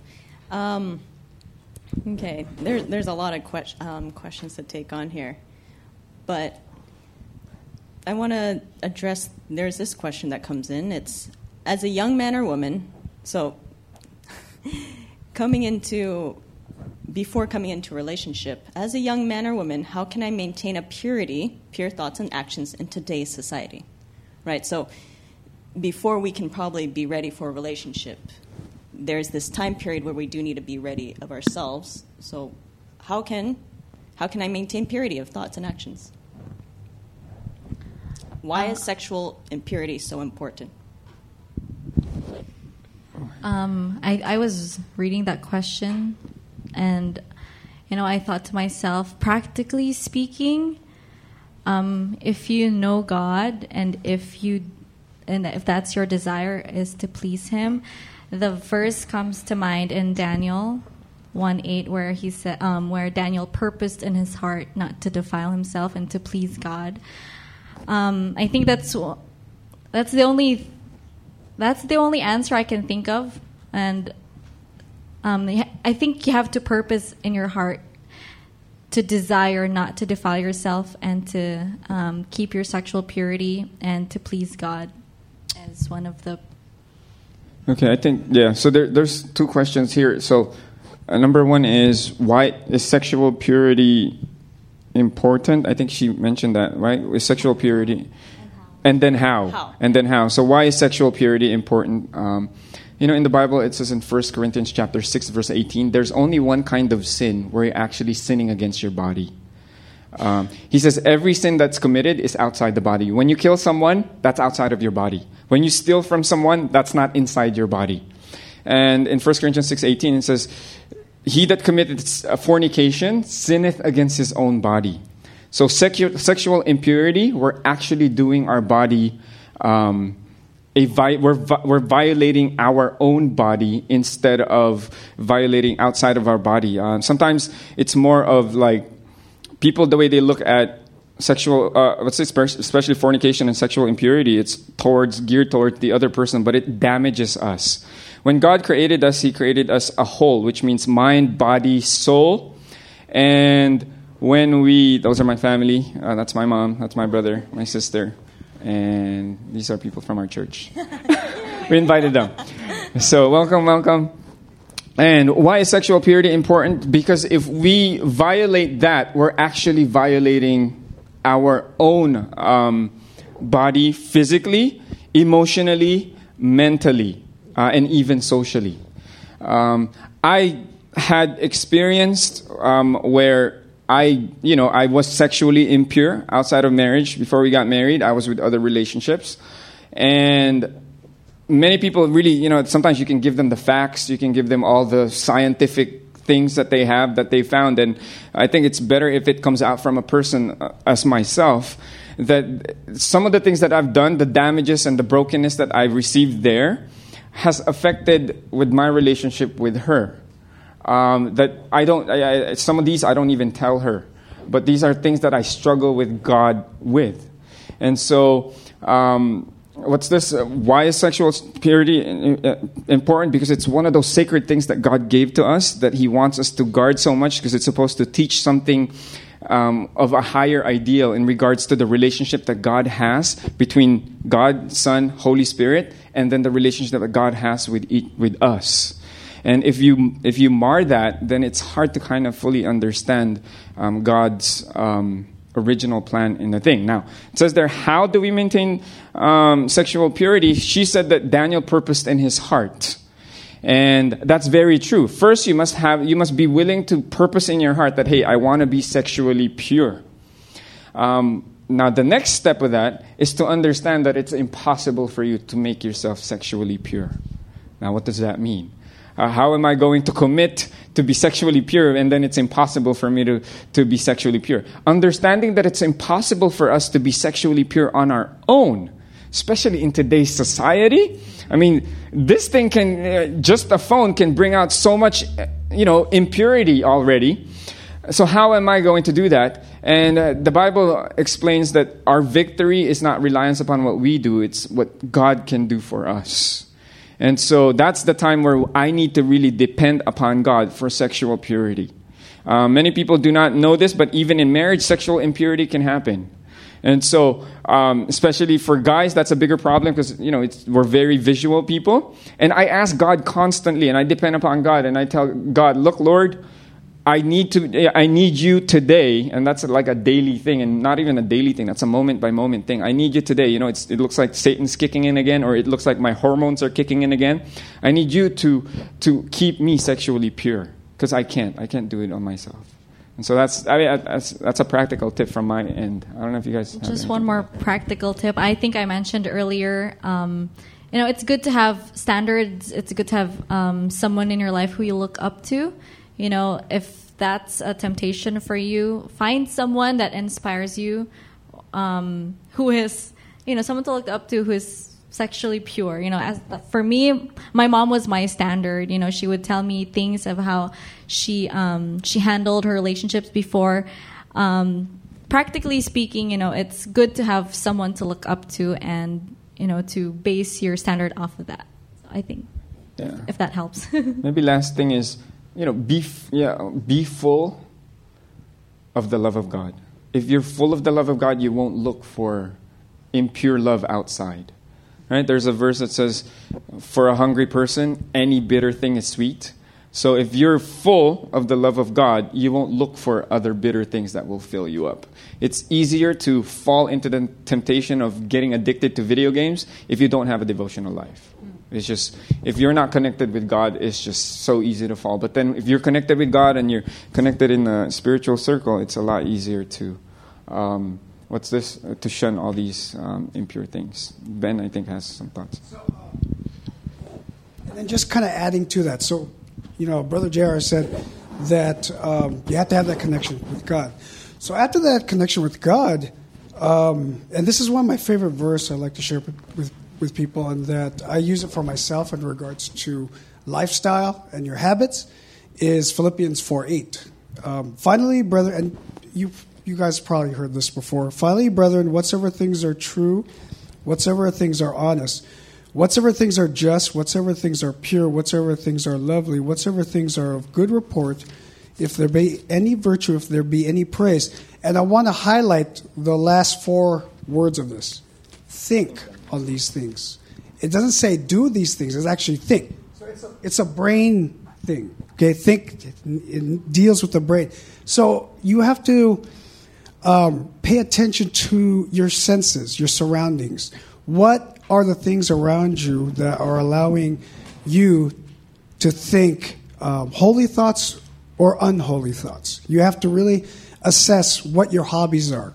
Okay, there's a lot of questions to take on here, but I want to address, there's this question that comes in. It's, as a young man or woman, so before coming into a relationship, as a young man or woman, how can I maintain a pure thoughts and actions in today's society? Right, so before we can probably be ready for a relationship, there's this time period where we do need to be ready of ourselves. So how can I maintain purity of thoughts and actions? Why is sexual impurity so important? I was reading that question, and you know, I thought to myself, practically speaking, if you know God and if that's your desire is to please Him, the verse comes to mind in Daniel 1:8, where he said, where Daniel purposed in his heart not to defile himself and to please God. I think that's the only answer I can think of, and I think you have to purpose in your heart to desire not to defile yourself and to keep your sexual purity and to please God as one of the. Okay, I think, yeah. So there's two questions here. So number one is, why is sexual purity important? I think she mentioned that, right? Is sexual purity, and then how? And then how? So why is sexual purity important? You know, in the Bible, it says in 1 Corinthians chapter 6, verse 18, there's only one kind of sin where you're actually sinning against your body. He says every sin that's committed is outside the body. When you kill someone, that's outside of your body. When you steal from someone, that's not inside your body. And in 1 Corinthians 6:18, it says, he that committeth fornication sinneth against his own body. So sexual impurity, we're actually doing our body, we're violating our own body instead of violating outside of our body. Sometimes it's more of like people, the way they look at sexual, let's say especially fornication and sexual impurity, it's geared towards the other person, but it damages us. When God created us, He created us a whole, which means mind, body, soul. And when those are my family, that's my mom, that's my brother, my sister, and these are people from our church. We invited them. So welcome. And why is sexual purity important? Because if we violate that, we're actually violating our own body physically, emotionally, mentally, and even socially. I had experienced where I was sexually impure outside of marriage. Before we got married, I was with other relationships. And many people really, sometimes you can give them the facts, you can give them all the scientific things that they have, that they found. And I think it's better if it comes out from a person as myself, that some of the things that I've done, the damages and the brokenness that I've received there, has affected with my relationship with her. That some of these I don't even tell her, but these are things that I struggle with God with. And so, what's this? Why is sexual purity important? Because it's one of those sacred things that God gave to us, that He wants us to guard so much, because it's supposed to teach something of a higher ideal in regards to the relationship that God has between God, Son, Holy Spirit, and then the relationship that God has with us. And if you mar that, then it's hard to kind of fully understand God's original plan in the thing. Now, it says there, how do we maintain sexual purity? She said that Daniel purposed in his heart. And that's very true. First, you must be willing to purpose in your heart that, hey, I want to be sexually pure. Now, the next step of that is to understand that it's impossible for you to make yourself sexually pure. Now, what does that mean? How am I going to commit to be sexually pure, and then it's impossible for me to be sexually pure? Understanding that it's impossible for us to be sexually pure on our own, especially in today's society. I mean, this thing just a phone can bring out so much, impurity already. So how am I going to do that? And the Bible explains that our victory is not reliance upon what we do, it's what God can do for us. And so that's the time where I need to really depend upon God for sexual purity. Many people do not know this, but even in marriage, sexual impurity can happen. And so, especially for guys, that's a bigger problem because, we're very visual people. And I ask God constantly, and I depend upon God, and I tell God, look, Lord, I need you today. And that's like a daily thing, and not even a daily thing. That's a moment-by-moment thing. I need you today. It looks like Satan's kicking in again, or it looks like my hormones are kicking in again. I need you to keep me sexually pure, because I can't do it on myself. And so that's a practical tip from my end. I don't know if you guys have just one more practical tip. I think I mentioned earlier, it's good to have standards. It's good to have someone in your life who you look up to. If that's a temptation for you, find someone that inspires you, who is, someone to look up to who is sexually pure. For me, my mom was my standard. She would tell me things of how she handled her relationships before. Practically speaking, it's good to have someone to look up to and, to base your standard off of that. So I think, if that helps. Maybe last thing is, be full of the love of God. If you're full of the love of God, you won't look for impure love outside. Right? There's a verse that says, for a hungry person, any bitter thing is sweet. So if you're full of the love of God, you won't look for other bitter things that will fill you up. It's easier to fall into the temptation of getting addicted to video games if you don't have a devotional life. It's just, if you're not connected with God, it's just so easy to fall. But then if you're connected with God and you're connected in a spiritual circle, it's a lot easier to... to shun all these impure things. Ben, I think, has some thoughts. So, and then just kind of adding to that. So, Brother J.R. said that you have to have that connection with God. So after that connection with God, and this is one of my favorite verses I like to share with people, and that I use it for myself in regards to lifestyle and your habits, is Philippians 4:8. Finally, brother, and you guys probably heard this before. Finally, brethren, whatsoever things are true, whatsoever things are honest, whatsoever things are just, whatsoever things are pure, whatsoever things are lovely, whatsoever things are of good report, if there be any virtue, if there be any praise. And I want to highlight the last 4 words of this. Think on these things. It doesn't say do these things. It's actually think. So it's a brain thing. Okay, think. It deals with the brain. So you have to pay attention to your senses, your surroundings. What are the things around you that are allowing you to think holy thoughts or unholy thoughts? You have to really assess what your hobbies are.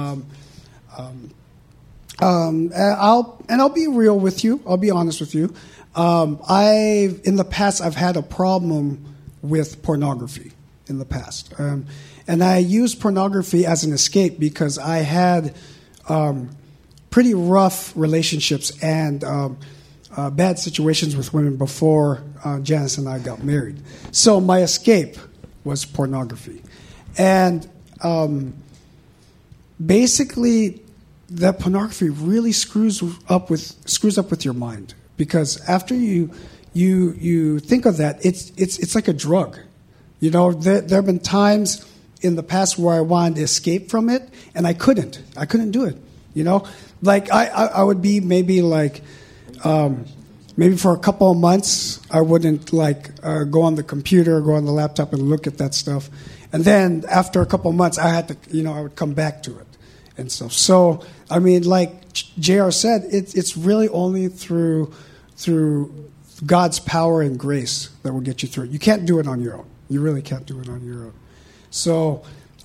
I'll be real with you. I'll be honest with you. In the past, I've had a problem with pornography in the past. And I used pornography as an escape because I had pretty rough relationships and bad situations with women before Janice and I got married. So my escape was pornography. And basically, that pornography really screws up with your mind, because after you think of that, it's like a drug. You know, there have been times in the past where I wanted to escape from it, and I couldn't do it. You know, like I would be maybe like maybe for a couple of months I wouldn't go on the computer or go on the laptop and look at that stuff, and then after a couple of months I would come back to it and stuff. So I mean, like JR said, it's really only through God's power and grace that will get you through it. You can't do it on your own. You really can't do it on your own. So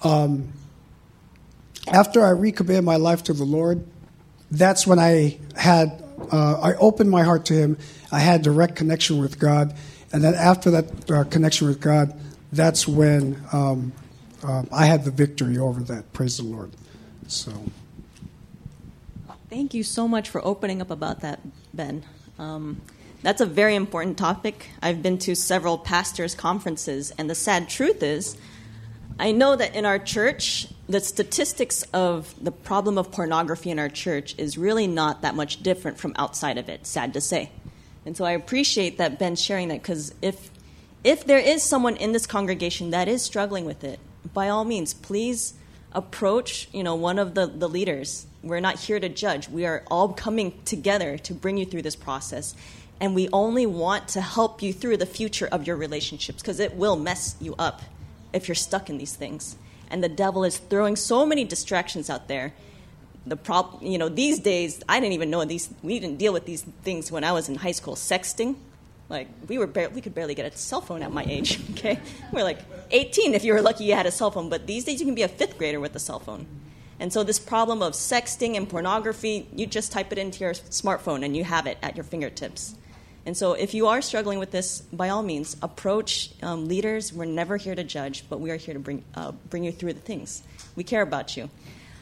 after I recommitted my life to the Lord, that's when I opened my heart to Him. I had direct connection with God. And then after that connection with God, that's when I had the victory over that. Praise the Lord. So, thank you so much for opening up about that, Ben. That's a very important topic. I've been to several pastors' conferences, and the sad truth is, I know that in our church, the statistics of the problem of pornography in our church is really not that much different from outside of it, sad to say. And so I appreciate that Ben sharing that, because if there is someone in this congregation that is struggling with it, by all means, please approach one of the leaders. We're not here to judge. We are all coming together to bring you through this process. And we only want to help you through the future of your relationships, because it will mess you up if you're stuck in these things. And the devil is throwing so many distractions out there. The problem, these days, I didn't even know these. We didn't deal with these things when I was in high school. Sexting, like we could barely get a cell phone at my age. Okay, we're like 18 if you were lucky you had a cell phone. But these days, you can be a fifth grader with a cell phone. And so this problem of sexting and pornography, you just type it into your smartphone and you have it at your fingertips. And so if you are struggling with this, by all means, approach leaders. We're never here to judge, but we are here to bring you through the things. We care about you.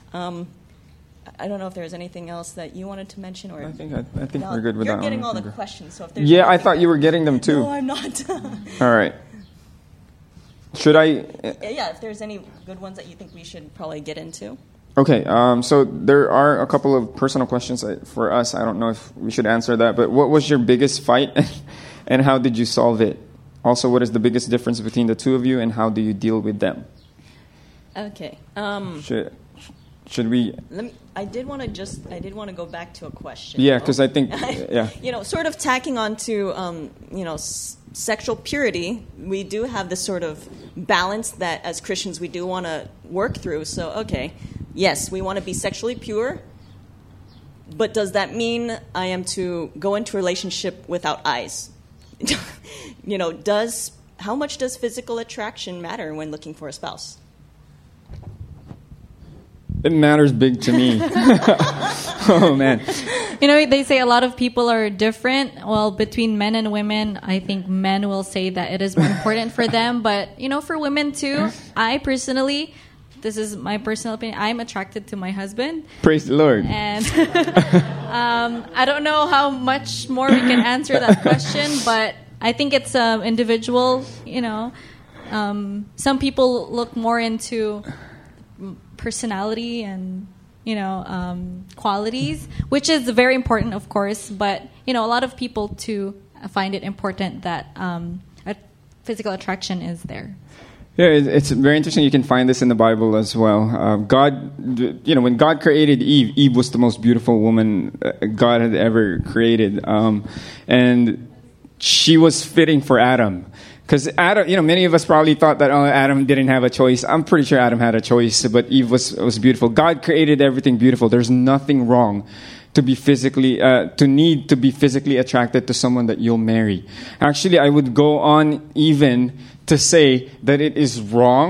I don't know if there's anything else that you wanted to mention. Or I think we're good with that. You're getting all the questions. So if there's I thought you were getting them too. No, I'm not. All right. Should I? Yeah, if there's any good ones that you think we should probably get into. Okay, so there are a couple of personal questions for us. I don't know if we should answer that, but what was your biggest fight and how did you solve it? Also, what is the biggest difference between the two of you and how do you deal with them? Okay. Should we? I did want to go back to a question. Yeah, because I think, sort of tacking on to, sexual purity, we do have this sort of balance that as Christians we do want to work through. So, okay. Yes, we want to be sexually pure, but does that mean I am to go into a relationship without eyes? How much does physical attraction matter when looking for a spouse? It matters big to me. Oh, man. They say a lot of people are different. Well, between men and women, I think men will say that it is more important for them. But, for women too, I personally... This is my personal opinion. I'm attracted to my husband. Praise the Lord. And I don't know how much more we can answer that question, but I think it's individual. Some people look more into personality and qualities, which is very important, of course. But a lot of people too find it important that physical attraction is there. Yeah, it's very interesting. You can find this in the Bible as well. God, when God created Eve, Eve was the most beautiful woman God had ever created. And she was fitting for Adam. Because Adam, many of us probably thought that Adam didn't have a choice. I'm pretty sure Adam had a choice, but Eve was beautiful. God created everything beautiful. There's nothing wrong to be need to be physically attracted to someone that you'll marry. Actually, I would go on even to say that it is wrong to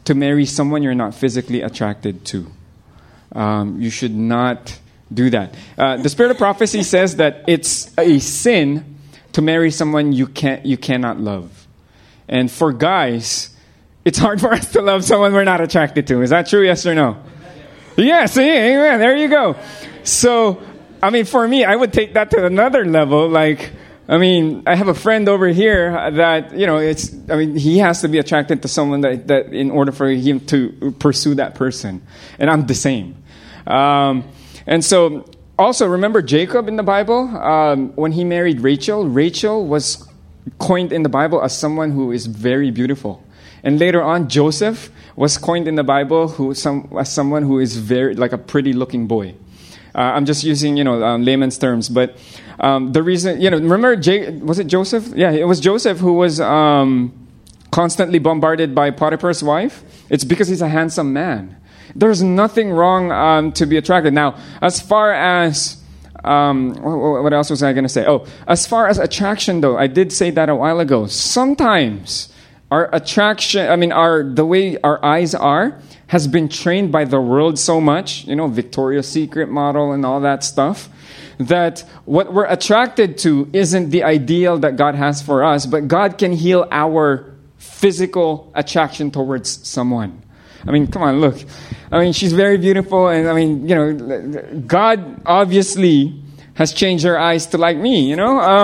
to marry someone you're not physically attracted to. You should not do that. The Spirit of Prophecy says that it's a sin to marry someone you cannot love. And for guys, it's hard for us to love someone we're not attracted to. Is that true? Yes or no? Yes, amen. There you go. So, I mean, for me, I would take that to another level. Like, I mean, I have a friend over here that, he has to be attracted to someone that in order for him to pursue that person. And I'm the same. And so, also, remember Jacob in the Bible? When he married Rachel, Rachel was coined in the Bible as someone who is very beautiful. And later on, Joseph was coined in the Bible as someone who is very, like a pretty looking boy. I'm just using, layman's terms. But the reason, remember, was it Joseph? Yeah, it was Joseph who was constantly bombarded by Potiphar's wife. It's because he's a handsome man. There's nothing wrong to be attracted. Now, as far as, what else was I going to say? Oh, as far as attraction, though, I did say that a while ago. Sometimes our attraction, the way our eyes are, has been trained by the world so much, Victoria's Secret model and all that stuff, that what we're attracted to isn't the ideal that God has for us, but God can heal our physical attraction towards someone. Come on, look. She's very beautiful, and God obviously has changed her eyes to like me,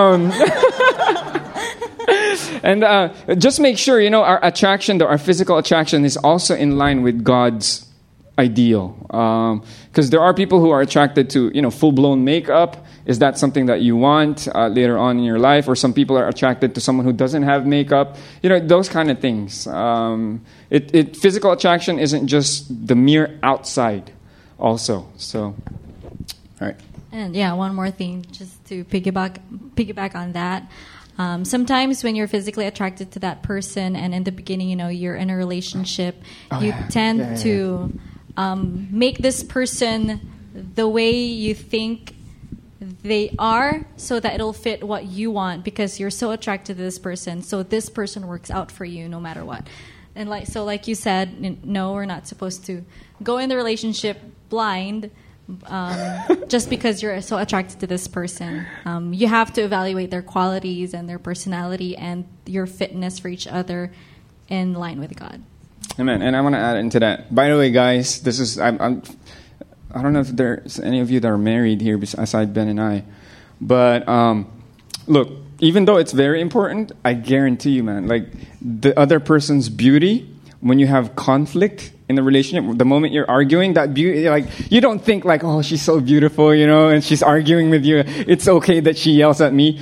And just make sure, our attraction, our physical attraction is also in line with God's ideal. Because there are people who are attracted to, full-blown makeup. Is that something that you want later on in your life? Or some people are attracted to someone who doesn't have makeup. Those kind of things. Physical attraction isn't just the mere outside also. So, all right. And one more thing, just to piggyback on that. Sometimes when you're physically attracted to that person and in the beginning, you're in a relationship, you tend to make this person the way you think they are so that it'll fit what you want because you're so attracted to this person. So this person works out for you no matter what. And like you said, no, we're not supposed to go in the relationship blind. Just because you're so attracted to this person. You have to evaluate their qualities and their personality and your fitness for each other in line with God. Amen. And I want to add into that. By the way, guys, this is I don't know if there's any of you that are married here aside Ben and I, but look, even though it's very important, I guarantee you, man, like the other person's beauty, when you have conflict in the relationship, the moment you're arguing, that beauty, like, you don't think like, oh, she's so beautiful, and she's arguing with you. It's okay that she yells at me.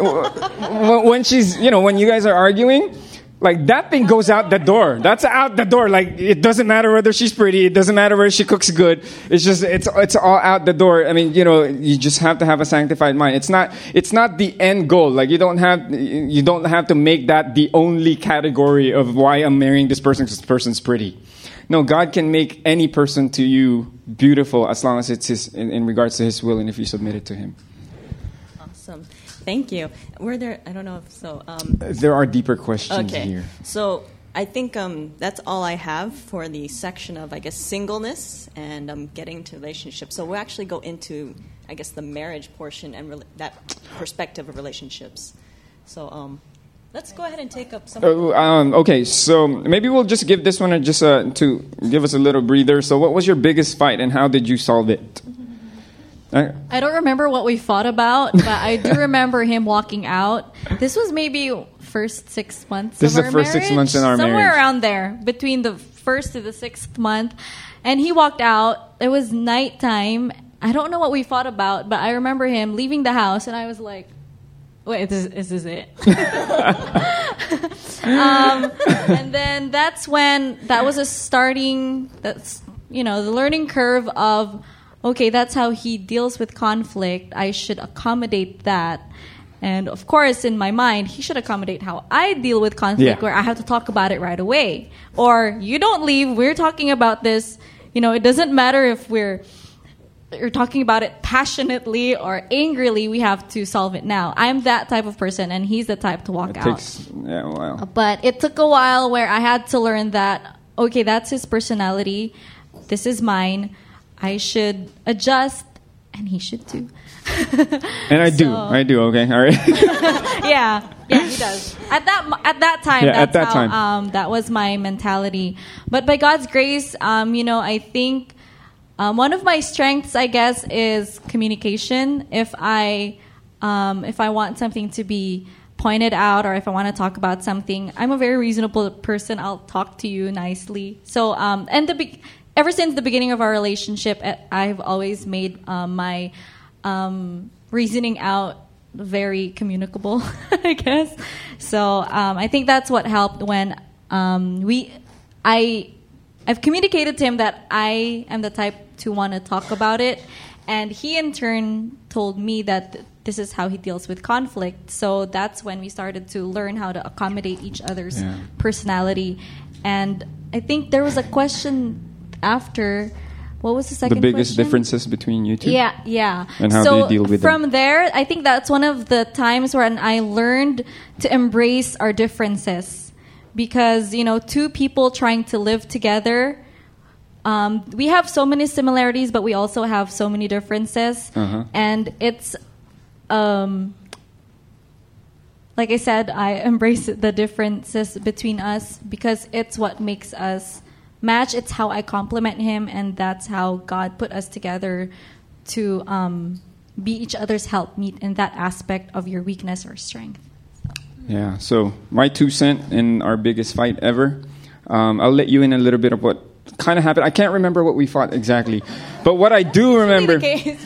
When she's, when you guys are arguing, like, that thing goes out the door. That's out the door. Like, it doesn't matter whether she's pretty. It doesn't matter whether she cooks good. It's just, it's all out the door. You just have to have a sanctified mind. It's not the end goal. Like, you don't have to make that the only category of why I'm marrying this person because this person's pretty. No, God can make any person to you beautiful as long as it's in regards to His will and if you submit it to Him. Awesome. Thank you. Were there, I don't know if so. There are deeper questions here. So I think that's all I have for the section of, singleness and getting to relationships. So we'll actually go into, the marriage portion and that perspective of relationships. So let's go ahead and take up some. Okay, so maybe we'll just give this one to give us a little breather. So what was your biggest fight and how did you solve it? I don't remember what we fought about, but I do remember him walking out. This was maybe first 6 months This of is our the first marriage. 6 months in our Somewhere marriage. around there, between the first to the 6th month. And he walked out. It was nighttime. I don't know what we fought about, but I remember him leaving the house, and I was like, wait, is this it? And then that was a starting, the learning curve of, okay, that's how he deals with conflict. I should accommodate that. And of course, in my mind, he should accommodate how I deal with conflict, where I have to talk about it right away. Or, you don't leave, we're talking about this. It doesn't matter if we're talking about it passionately or angrily, we have to solve it now. I'm that type of person, and he's the type to walk out. Yeah, wow. But it took a while where I had to learn that, okay, that's his personality. This is mine. I should adjust, and he should too. And I do. Okay, all right. yeah, he does. At that time, Yeah, that's at that how, time. that was my mentality. But by God's grace, I think one of my strengths, I guess, is communication. If I want something to be pointed out, or if I want to talk about something, I'm a very reasonable person. I'll talk to you nicely. So, ever since the beginning of our relationship, I've always made my reasoning out very communicable, I guess. So I think that's what helped when I've communicated to him that I am the type to want to talk about it, and he in turn told me that this is how he deals with conflict. So that's when we started to learn how to accommodate each other's personality. And I think there was a question after. What was the second The biggest question? differences between you two? Yeah. And how do you deal with them? From there, I think that's one of the times when I learned to embrace our differences. Because, two people trying to live together, we have so many similarities, but we also have so many differences. Uh-huh. And it's, like I said, I embrace the differences between us because it's what makes us match. It's how I compliment him, and that's how God put us together to be each other's helpmeet in that aspect of your weakness or strength. Yeah, so my 2 cents in our biggest fight ever. I'll let you in a little bit of what kind of happened. I can't remember what we fought exactly, but what I do remember,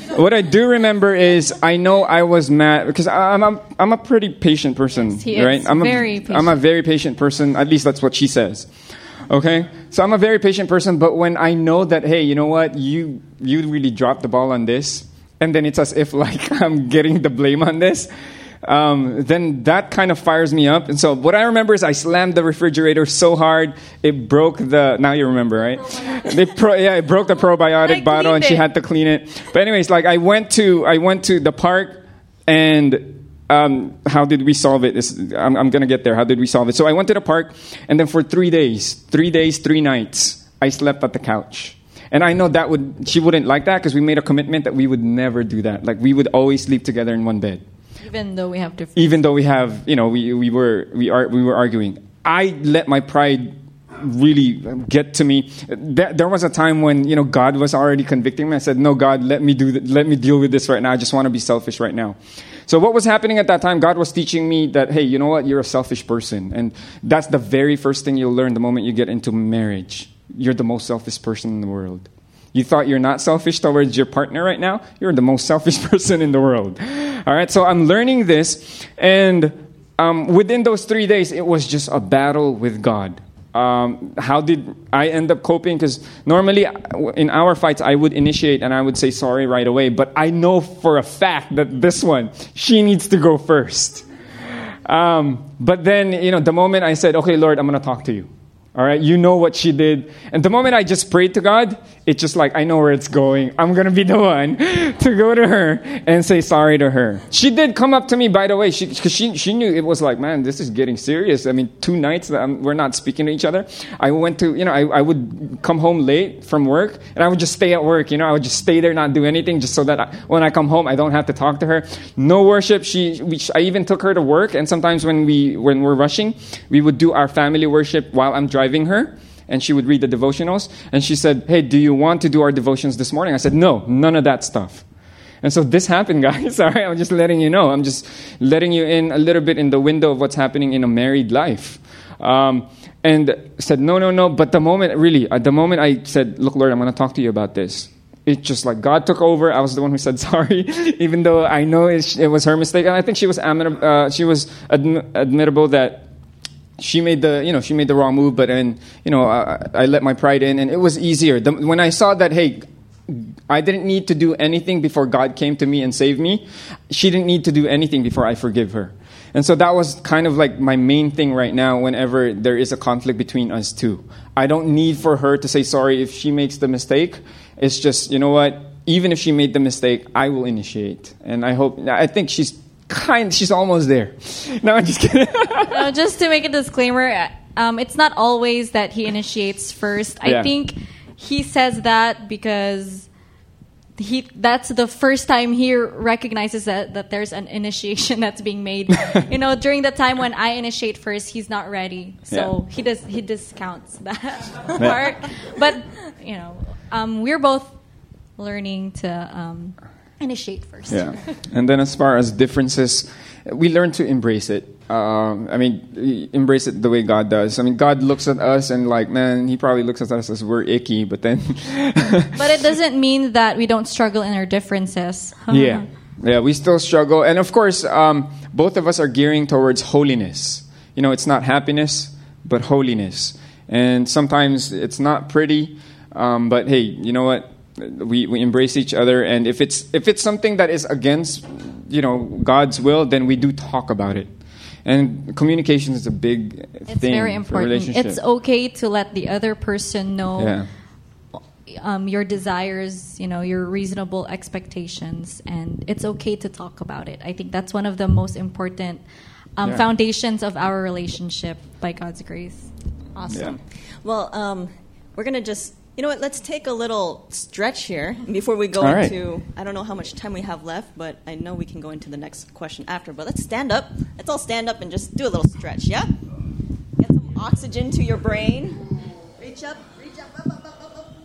is I know I was mad because I'm a pretty patient person, Yes, he right? is. I'm a very patient person. At least that's what she says. Okay, so I'm a very patient person, but when I know that, hey, you know what, you really dropped the ball on this, and then it's as if like I'm getting the blame on this, then that kind of fires me up. And so what I remember is I slammed the refrigerator so hard it broke the. Now you remember, right? It broke the probiotic bottle, and she had to clean it. But anyways, like I went to the park and. How did we solve it? I'm going to get there. How did we solve it? So I went to the park, and then for 3 days, 3 nights, I slept at the couch. And I know she wouldn't like that because we made a commitment that we would never do that. Like we would always sleep together in one bed. Even though we have different. Even though we have, we were arguing. I let my pride really get to me. There was a time when God was already convicting me. I said, "No, God, let me deal with this right now. I just want to be selfish right now." So what was happening at that time? God was teaching me that, hey, you know what? You're a selfish person, and that's the very first thing you'll learn the moment you get into marriage. You're the most selfish person in the world. You thought you're not selfish towards your partner right now? You're the most selfish person in the world. All right, so I'm learning this, and within those 3 days, it was just a battle with God. How did I end up coping? Because normally in our fights, I would initiate and I would say sorry right away. But I know for a fact that this one, she needs to go first. But then, the moment I said, okay, Lord, I'm going to talk to you. All right, you know what she did. And the moment I just prayed to God, it's just like, I know where it's going. I'm going to be the one to go to her and say sorry to her. She did come up to me, by the way, because she knew it was like, man, this is getting serious. I mean, 2 nights that we're not speaking to each other. I went to, I would come home late from work, and I would just stay at work. I would just stay there, not do anything, just so that when I come home, I don't have to talk to her. No worship. I even took her to work, and sometimes when we're rushing, we would do our family worship while I'm driving her, and she would read the devotionals, and she said, hey, do you want to do our devotions this morning? I said, no, none of that stuff. And so this happened, guys. All right, I'm just letting you know. I'm just letting you in a little bit in the window of what's happening in a married life. And said, no. But the moment I said, look, Lord, I'm going to talk to you about this, it's just like God took over. I was the one who said sorry, even though I know it was her mistake. And I think she was admittable that she made the wrong move, but then, I let my pride in, and it was easier. When I saw that, hey, I didn't need to do anything before God came to me and saved me, she didn't need to do anything before I forgive her. And so that was kind of like my main thing right now whenever there is a conflict between us two. I don't need for her to say sorry if she makes the mistake. It's just, you know what? Even if she made the mistake, I will initiate. And I think she's almost there. No, I'm just kidding. No, just to make a disclaimer, it's not always that he initiates first. I Yeah. think he says that because that's the first time he recognizes that there's an initiation that's being made. During the time when I initiate first, he's not ready, so he discounts that part. But we're both learning to initiate first. Yeah. And then as far as differences, we learn to embrace it. Embrace it the way God does. I mean, God looks at us and man, he probably looks at us as we're icky, but then... But it doesn't mean that we don't struggle in our differences. Yeah, we still struggle. And of course, both of us are gearing towards holiness. It's not happiness, but holiness. And sometimes it's not pretty, but hey, you know what? We embrace each other, and if it's something that is against God's will, then we do talk about it. And communication is a big thing. It's very important. For relationship. It's okay to let the other person know your desires, your reasonable expectations, and it's okay to talk about it. I think that's one of the most important foundations of our relationship by God's grace. Awesome. Yeah. Well, we're going to just... You know what? Let's take a little stretch here before we go into... I don't know how much time we have left, but I know we can go into the next question after. But let's stand up. Let's all stand up and just do a little stretch, yeah? Get some oxygen to your brain. Reach up, up, up, up, up.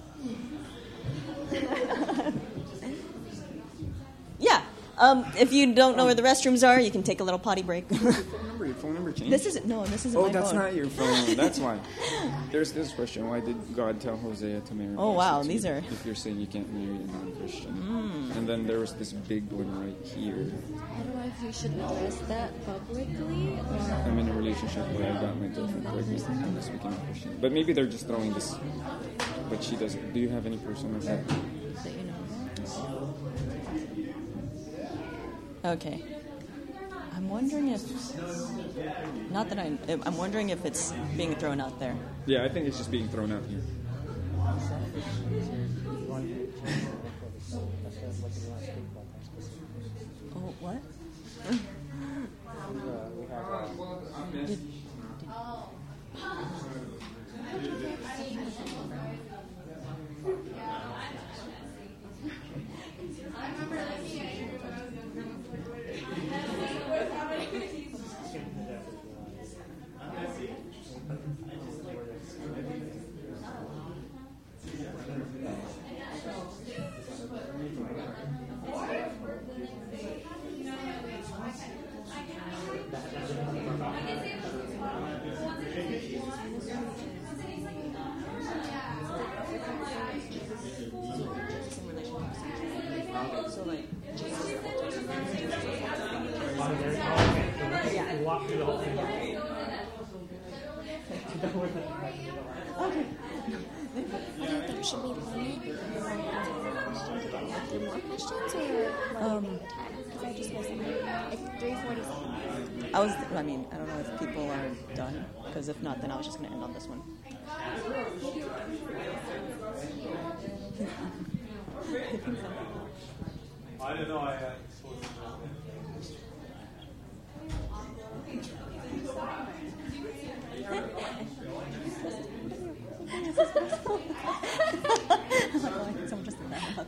Yeah. If you don't know where the restrooms are, you can take a little potty break. Your phone number changed? This isn't my phone. Oh, that's not your phone. That's why. There's this question. Why did God tell Hosea to marry? Oh, wow. These are... If you're saying you can't marry a non-Christian. And then there was this big one right here. I don't know if you should address that publicly or... I'm in a relationship where I got my girlfriend pregnant and this became a Christian. But maybe they're just throwing this. But she doesn't. Do you have any person like that? That you know. Okay. I'm wondering if... Not that I'm wondering if it's being thrown out there. Yeah, I think it's just being thrown out here. Oh, what? Should we limit the more questions or because I just missed it's 3:47. I don't know if people are done, because if not, then I was just going to end on this one. I don't know.